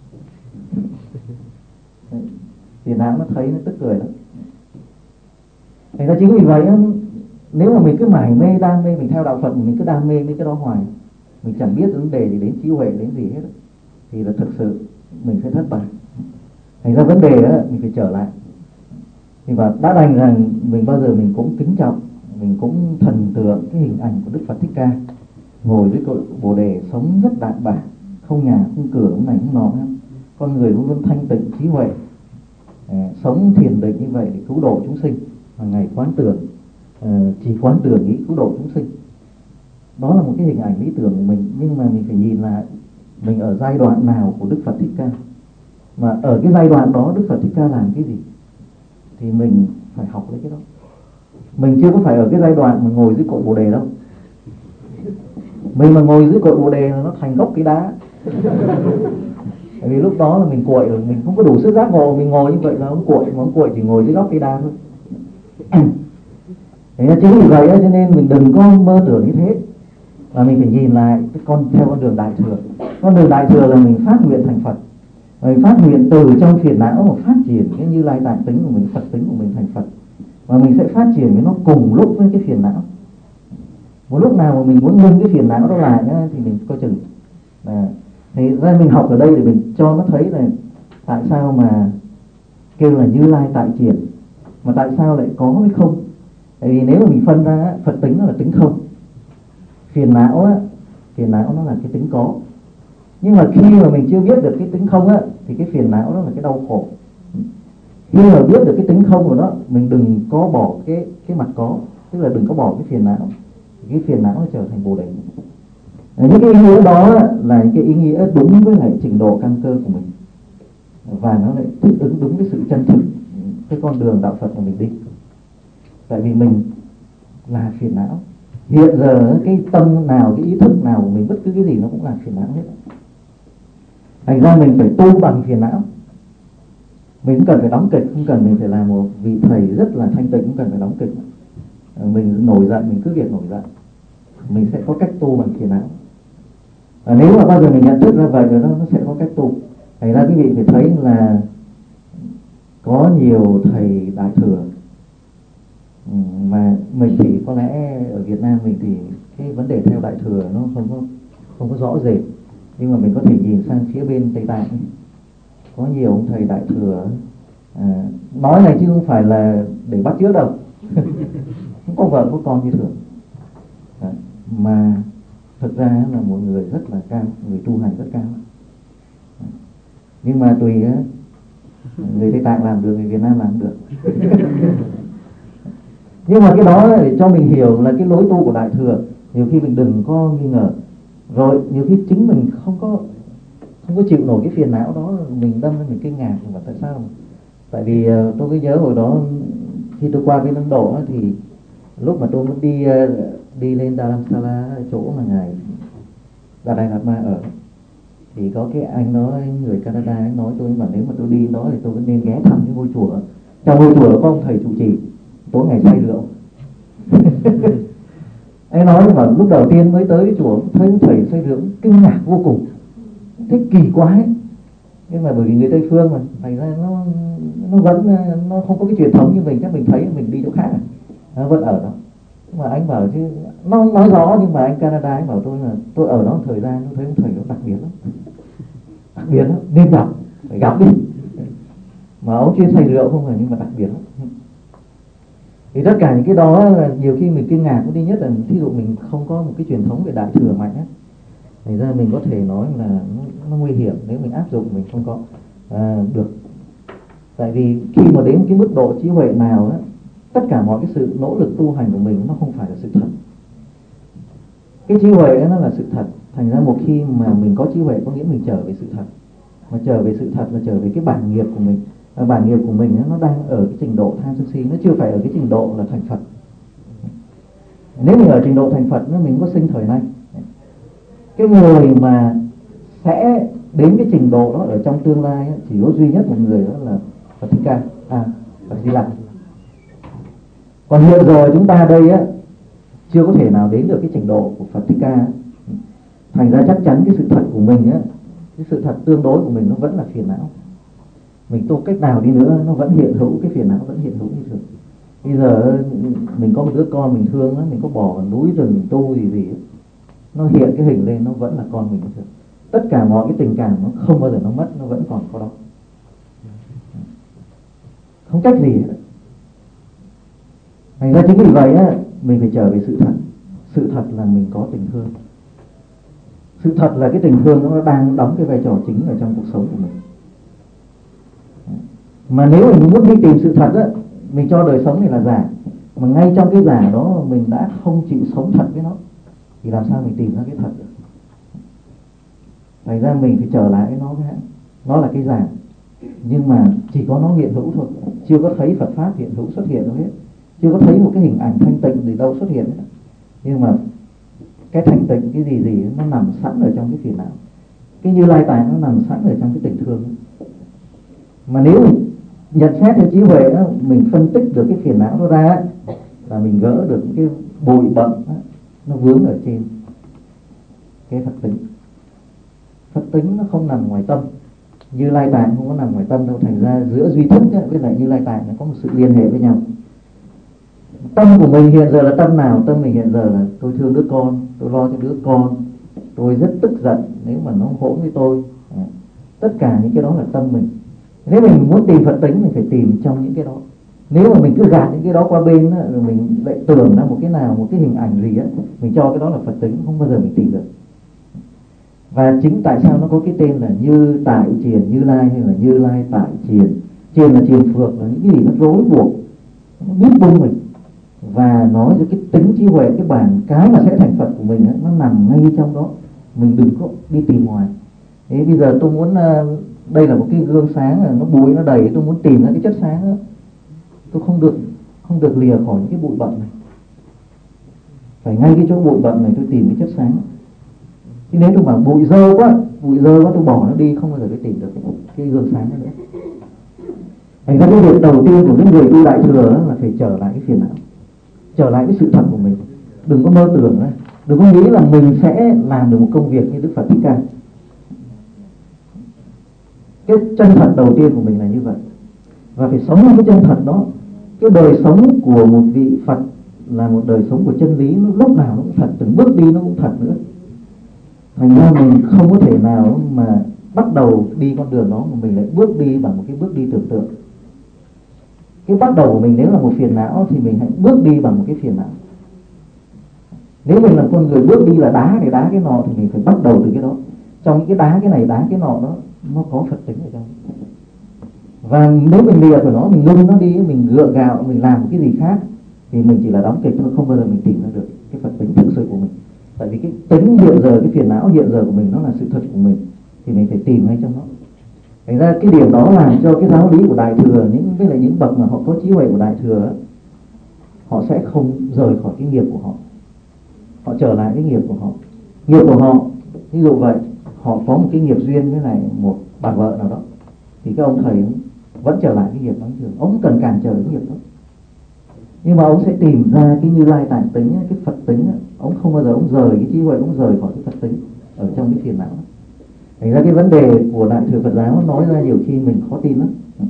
Phiền não nó thấy nó tức cười lắm. Thành ra chính vì vậy nếu mà mình cứ mải mê đam mê, mình theo đạo Phật mình cứ đam mê mấy cái đó hoài, mình chẳng biết vấn đề gì đến trí huệ đến gì hết, thì là thực sự mình sẽ thất bại. Thành ra vấn đề đó mình phải trở lại. Thì và đã đành rằng mình bao giờ mình cũng kính trọng, mình cũng thần tượng cái hình ảnh của Đức Phật Thích Ca ngồi dưới cội Bồ Đề, sống rất đạm bạc, không nhà không cửa, không này không nọ, con người luôn luôn thanh tịnh trí huệ, sống thiền định như vậy để cứu độ chúng sinh, hàng ngày quán tưởng, chỉ quán tưởng nghĩ cứu độ chúng sinh. Đó là một cái hình ảnh lý tưởng của mình. Nhưng mà mình phải nhìn lại mình ở giai đoạn nào của Đức Phật Thích Ca, mà ở cái giai đoạn đó Đức Phật Thích Ca làm cái gì thì mình phải học lấy cái đó. Mình chưa có phải ở cái giai đoạn mà ngồi dưới cội Bồ Đề đâu. Mình mà ngồi dưới cội Bồ Đề là nó thành gốc cái đá. Tại vì lúc đó là mình cuội rồi, mình không có đủ sức giác ngộ, mình ngồi như vậy là ông cuội chỉ ngồi dưới gốc cái đá thôi. Thế nên chính vì vậy cho nên mình đừng có mơ tưởng như thế, và mình phải nhìn lại theo con đường Đại Thừa. Con đường Đại Thừa là mình phát nguyện thành Phật, mình phát nguyện từ trong phiền não mà phát triển cái Như Lai tạng tính của mình, Phật tính của mình thành Phật, và mình sẽ phát triển với nó cùng lúc với cái phiền não. Một lúc nào mà mình muốn ngưng cái phiền não đó lại thì mình coi chừng. Thì ra mình học ở đây để mình cho nó thấy là tại sao mà kêu là Như Lai tại triển, mà tại sao lại có hay không. Tại vì nếu mà mình phân ra Phật tính nó là tính không, phiền não nó là cái tính có. Nhưng mà khi mà mình chưa biết được cái tính không thì cái phiền não đó là cái đau khổ. Khi mà biết được cái tính không của nó, mình đừng có bỏ cái mặt có, tức là đừng có bỏ cái phiền não. Cái phiền não nó trở thành Bồ Đề. Những cái ý nghĩa đó là những cái ý nghĩa đúng với lại trình độ căn cơ của mình, và nó lại thích ứng đúng với sự chân thực cái con đường đạo Phật của mình đi. Tại vì mình là phiền não. Hiện giờ cái tâm nào, cái ý thức nào của mình, bất cứ cái gì nó cũng là phiền não hết. Thành ra mình phải tu bằng phiền não. Mình không cần phải đóng kịch, không cần mình phải làm một vị thầy rất là thanh tịnh, không cần phải đóng kịch. Mình nổi giận, mình cứ việc nổi giận, mình sẽ có cách tu bằng phiền não. Và nếu mà bao giờ mình nhận thức ra vậy rồi nó sẽ có cách tu. Thành ra quý vị phải thấy là có nhiều thầy Đại Thừa Mà mình thì có lẽ ở Việt Nam mình thì cái vấn đề theo Đại Thừa nó không có rõ rệt, nhưng mà mình có thể nhìn sang phía bên Tây Tạng, có nhiều ông thầy Đại Thừa nói này chứ không phải là để bắt chước đâu. Không có vợ có con như thường. Đấy. Mà thực ra là một người rất là cao, người tu hành rất cao. Nhưng mà tùy người Tây Tạng làm được, người Việt Nam làm được. Nhưng mà cái đó để cho mình hiểu là cái lối tu của Đại Thừa, nhiều khi mình đừng có nghi ngờ. Rồi nhiều khi chính mình không có chịu nổi cái phiền não đó, mình đâm ra mình kinh ngạc mà tại sao. Tại vì tôi cứ nhớ hồi đó khi tôi qua bên Ấn Độ thì lúc mà tôi muốn đi lên Dharamsala, chỗ mà ngài Dalai Lama ở, thì có cái anh đó, người Canada, anh nói tôi mà nếu mà tôi đi đó thì tôi vẫn nên ghé thăm cái ngôi chùa. Trong ngôi chùa có ông thầy trụ trì, tối ngày say rượu. Anh nói mà lúc đầu tiên mới tới cái chùa thấy ông thầy say rượu, kinh ngạc vô cùng, thích kỳ quá ấy. Nhưng mà bởi vì người Tây phương mà thành ra nó vẫn nó không có cái truyền thống như mình, chắc mình thấy mình đi chỗ khác nó vẫn ở đó. Mà anh bảo chứ nó nói rõ, nhưng mà anh Canada anh bảo tôi là tôi ở đó một thời gian tôi thấy ông thầy nó đặc biệt lắm, đặc biệt lắm, nên gặp, phải gặp đi. Mà ông chuyên say rượu không phải, nhưng mà đặc biệt lắm. Thì tất cả những cái đó là nhiều khi mình kinh ngạc. Cái thứ nhất là thí dụ mình không có một cái truyền thống về Đại Thừa mạnh á, thành ra mình có thể nói là nó nguy hiểm nếu mình áp dụng mình không có được. Tại vì khi mà đến cái mức độ trí huệ nào á, tất cả mọi cái sự nỗ lực tu hành của mình nó không phải là sự thật. Cái trí huệ ấy, nó là sự thật. Thành ra một khi mà mình có trí huệ có nghĩa mình trở về sự thật. Mà trở về sự thật là trở về cái bản nghiệp của mình. Và bản nghiệp của mình ấy, nó đang ở cái trình độ tham sân si, nó chưa phải ở cái trình độ là thành Phật. Nếu mình ở trình độ thành Phật, mình có sinh thời nay. Cái người mà sẽ đến cái trình độ đó ở trong tương lai ấy, chỉ có duy nhất một người, đó là Phật Thích Ca, Phật Di Lặc. Còn hiện giờ chúng ta đây á, chưa có thể nào đến được cái trình độ của Phật Thích Ca. Thành ra chắc chắn cái sự thật của mình á, cái sự thật tương đối của mình nó vẫn là phiền não. Mình tu cách nào đi nữa nó vẫn hiện hữu, cái phiền não vẫn hiện hữu như thường. Bây giờ mình có một đứa con mình thương á, mình có bỏ vào núi rừng tu gì ấy, nó hiện cái hình lên, nó vẫn là con mình như thường. Tất cả mọi cái tình cảm nó không bao giờ nó mất, nó vẫn còn có đó, không cách gì hết. Thành ra chính vì vậy á, mình phải trở về sự thật. Sự thật là mình có tình thương. Sự thật là cái tình thương nó đang đóng cái vai trò chính ở trong cuộc sống của mình. Mà nếu mình muốn đi tìm sự thật á, mình cho đời sống này là giả, mà ngay trong cái giả đó mình đã không chịu sống thật với nó, thì làm sao mình tìm ra cái thật được. Thành ra mình phải trở lại với nó với hãng. Nó là cái giả, nhưng mà chỉ có nó hiện hữu thôi. Chưa có thấy Phật Pháp hiện hữu xuất hiện đâu hết. Chưa có thấy một cái hình ảnh thanh tịnh từ đâu xuất hiện hết. Nhưng mà cái thanh tịnh, cái gì nó nằm sẵn ở trong cái phiền não. Cái Như Lai Tạng nó nằm sẵn ở trong cái tình thương. Mà nếu mình nhận xét theo trí huệ đó, mình phân tích được cái phiền não đó ra, là mình gỡ được cái bụi bặm nó vướng ở trên cái Phật tính. Phật tính nó không nằm ngoài tâm, Như Lai Tạng không có nằm ngoài tâm đâu. Thành ra giữa duy thức với lại Như Lai Tạng nó có một sự liên hệ với nhau. Tâm của mình hiện giờ là tâm nào? Tâm mình hiện giờ là tôi thương đứa con, tôi lo cho đứa con, tôi rất tức giận nếu mà nó hỗn với tôi. Tất cả những cái đó là tâm mình. Nếu mình muốn tìm Phật tính, mình phải tìm trong những cái đó. Nếu mà mình cứ gạt những cái đó qua bên đó, rồi mình lại tưởng ra một cái nào, một cái hình ảnh gì á, mình cho cái đó là Phật tính, không bao giờ mình tìm được. Và chính tại sao nó có cái tên là Như Tại Triền Như Lai, hay là Như Lai Tại Triền. Triền là triền phược, là những cái gì nó rối buộc, nó biết bung mình. Và nói cho cái tính trí huệ, cái bản cái mà sẽ thành Phật của mình á, nó nằm ngay trong đó. Mình đừng có đi tìm ngoài. Thế bây giờ tôi muốn, đây là một cái gương sáng, nó bụi nó đầy, tôi muốn tìm ra cái chất sáng đó, tôi không được lìa khỏi những cái bụi bặm này. Phải ngay cái chỗ bụi bặm này tôi tìm cái chất sáng. Chứ nếu tôi bảo bụi dơ quá tôi bỏ nó đi, không bao giờ tôi tìm được cái gương sáng đó nữa. Thành ra cái việc đầu tiên của những người tu Đại Thừa là phải trở lại cái phiền não, trở lại cái sự thật của mình. Đừng có mơ tưởng nữa, đừng có nghĩ là mình sẽ làm được một công việc như Đức Phật Thích Ca. Cái chân thật đầu tiên của mình là như vậy, và phải sống với cái chân thật đó. cái đời sống của một vị Phật là một đời sống của chân lý, nó lúc nào nó cũng thật, từng bước đi nó cũng thật nữa. Thành ra mình không có thể nào mà bắt đầu đi con đường đó mà mình lại bước đi bằng một cái bước đi tưởng tượng. Cái bắt đầu của mình nếu là một phiền não thì mình hãy bước đi bằng một cái phiền não. Nếu mình là con người bước đi là đá cái nọ thì mình phải bắt đầu từ cái đó. Trong những cái đá cái này đá cái nọ đó, nó có Phật tính ở trong. Và nếu mình lìa của nó, mình ngưng nó đi, mình gượng gạo, mình làm một cái gì khác thì mình chỉ là đóng kịch, nó không bao giờ mình tìm ra được cái Phật tính thực sự của mình. Tại vì cái tính hiện giờ, cái phiền não hiện giờ của mình nó là sự thật của mình, thì mình phải tìm ngay trong nó. Thành ra cái điểm đó làm cho cái giáo lý của Đại Thừa, những bậc mà họ có trí huệ của Đại Thừa, họ sẽ không rời khỏi cái nghiệp của họ. Họ trở lại cái nghiệp của họ. Nghiệp của họ, ví dụ vậy, họ có một cái nghiệp duyên với lại một bà vợ nào đó, thì cái ông thầy vẫn trở lại cái nghiệp đó thường. Ông cần cản trở cái nghiệp đó, nhưng mà ông sẽ tìm ra cái Như Lai tạng tính, cái Phật tính. Ông không bao giờ ông rời cái trí huệ, ông rời khỏi cái Phật tính ở trong cái phiền não. Thành ra cái vấn đề của Đại Thừa Phật giáo nói ra nhiều khi mình khó tin lắm.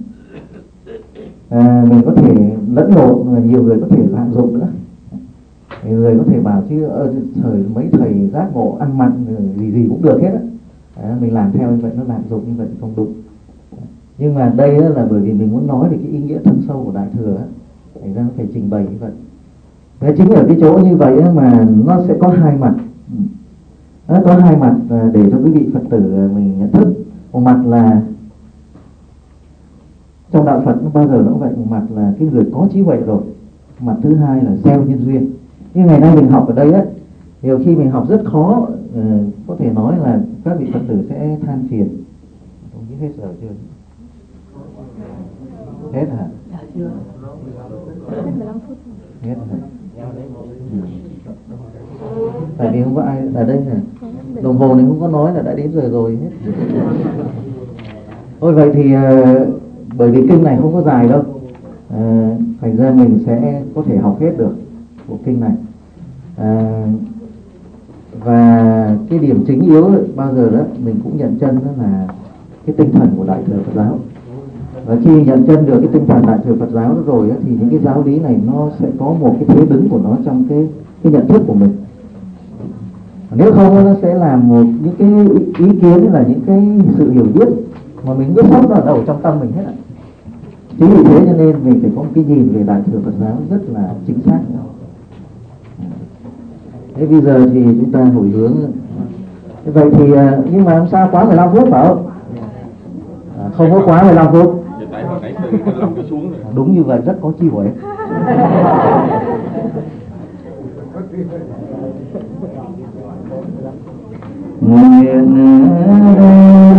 Mình có thể lẫn lộn, và nhiều người có thể lạm dụng nữa. Nhiều người có thể bảo chứ thời mấy thầy giác ngộ ăn mặn gì cũng được hết á. Mình làm theo như vậy, nó lạm dụng như vậy thì không đúng. Nhưng mà đây là bởi vì mình muốn nói về cái ý nghĩa thâm sâu của Đại Thừa á, thành ra nó phải trình bày như vậy. Thế chính ở cái chỗ như vậy mà nó sẽ có hai mặt. Nó có hai mặt để cho quý vị Phật tử mình nhận thức. Một mặt là trong đạo Phật nó bao giờ nó vậy, một mặt là cái người có trí huệ rồi, mặt thứ hai là gieo nhân duyên. Như ngày nay mình học ở đây á, nhiều khi mình học rất khó. Có thể nói là các vị Phật tử sẽ than phiền. Không biết hết giờ chưa? Hết hả? Hết hả? Tại vì không có ai ở đây hả? Đồng hồ này không có nói là đã đến giờ rồi hết. Thôi vậy thì bởi vì kinh này không có dài đâu, thành ra mình sẽ có thể học hết được bộ kinh này. Và cái điểm chính yếu bao giờ đó mình cũng nhận chân đó là cái tinh thần của Đại Thừa Phật giáo. Và khi nhận chân được cái tinh thần Đại Thừa Phật giáo đó rồi thì những cái giáo lý này nó sẽ có một cái thế đứng của nó trong cái nhận thức của mình. Nếu không nó sẽ làm những cái ý kiến là những cái sự hiểu biết mà mình biết sắp ở đầu trong tâm mình hết ạ. Chính vì thế cho nên mình phải có một cái nhìn về Đại Thừa Phật giáo rất là chính xác. Thế bây giờ thì chúng ta hồi hướng. Vậy thì nhưng mà làm sao quá 15 phút phải không? Không có quá 15 phút. Đúng như vậy, rất có chi huệ. Nguyện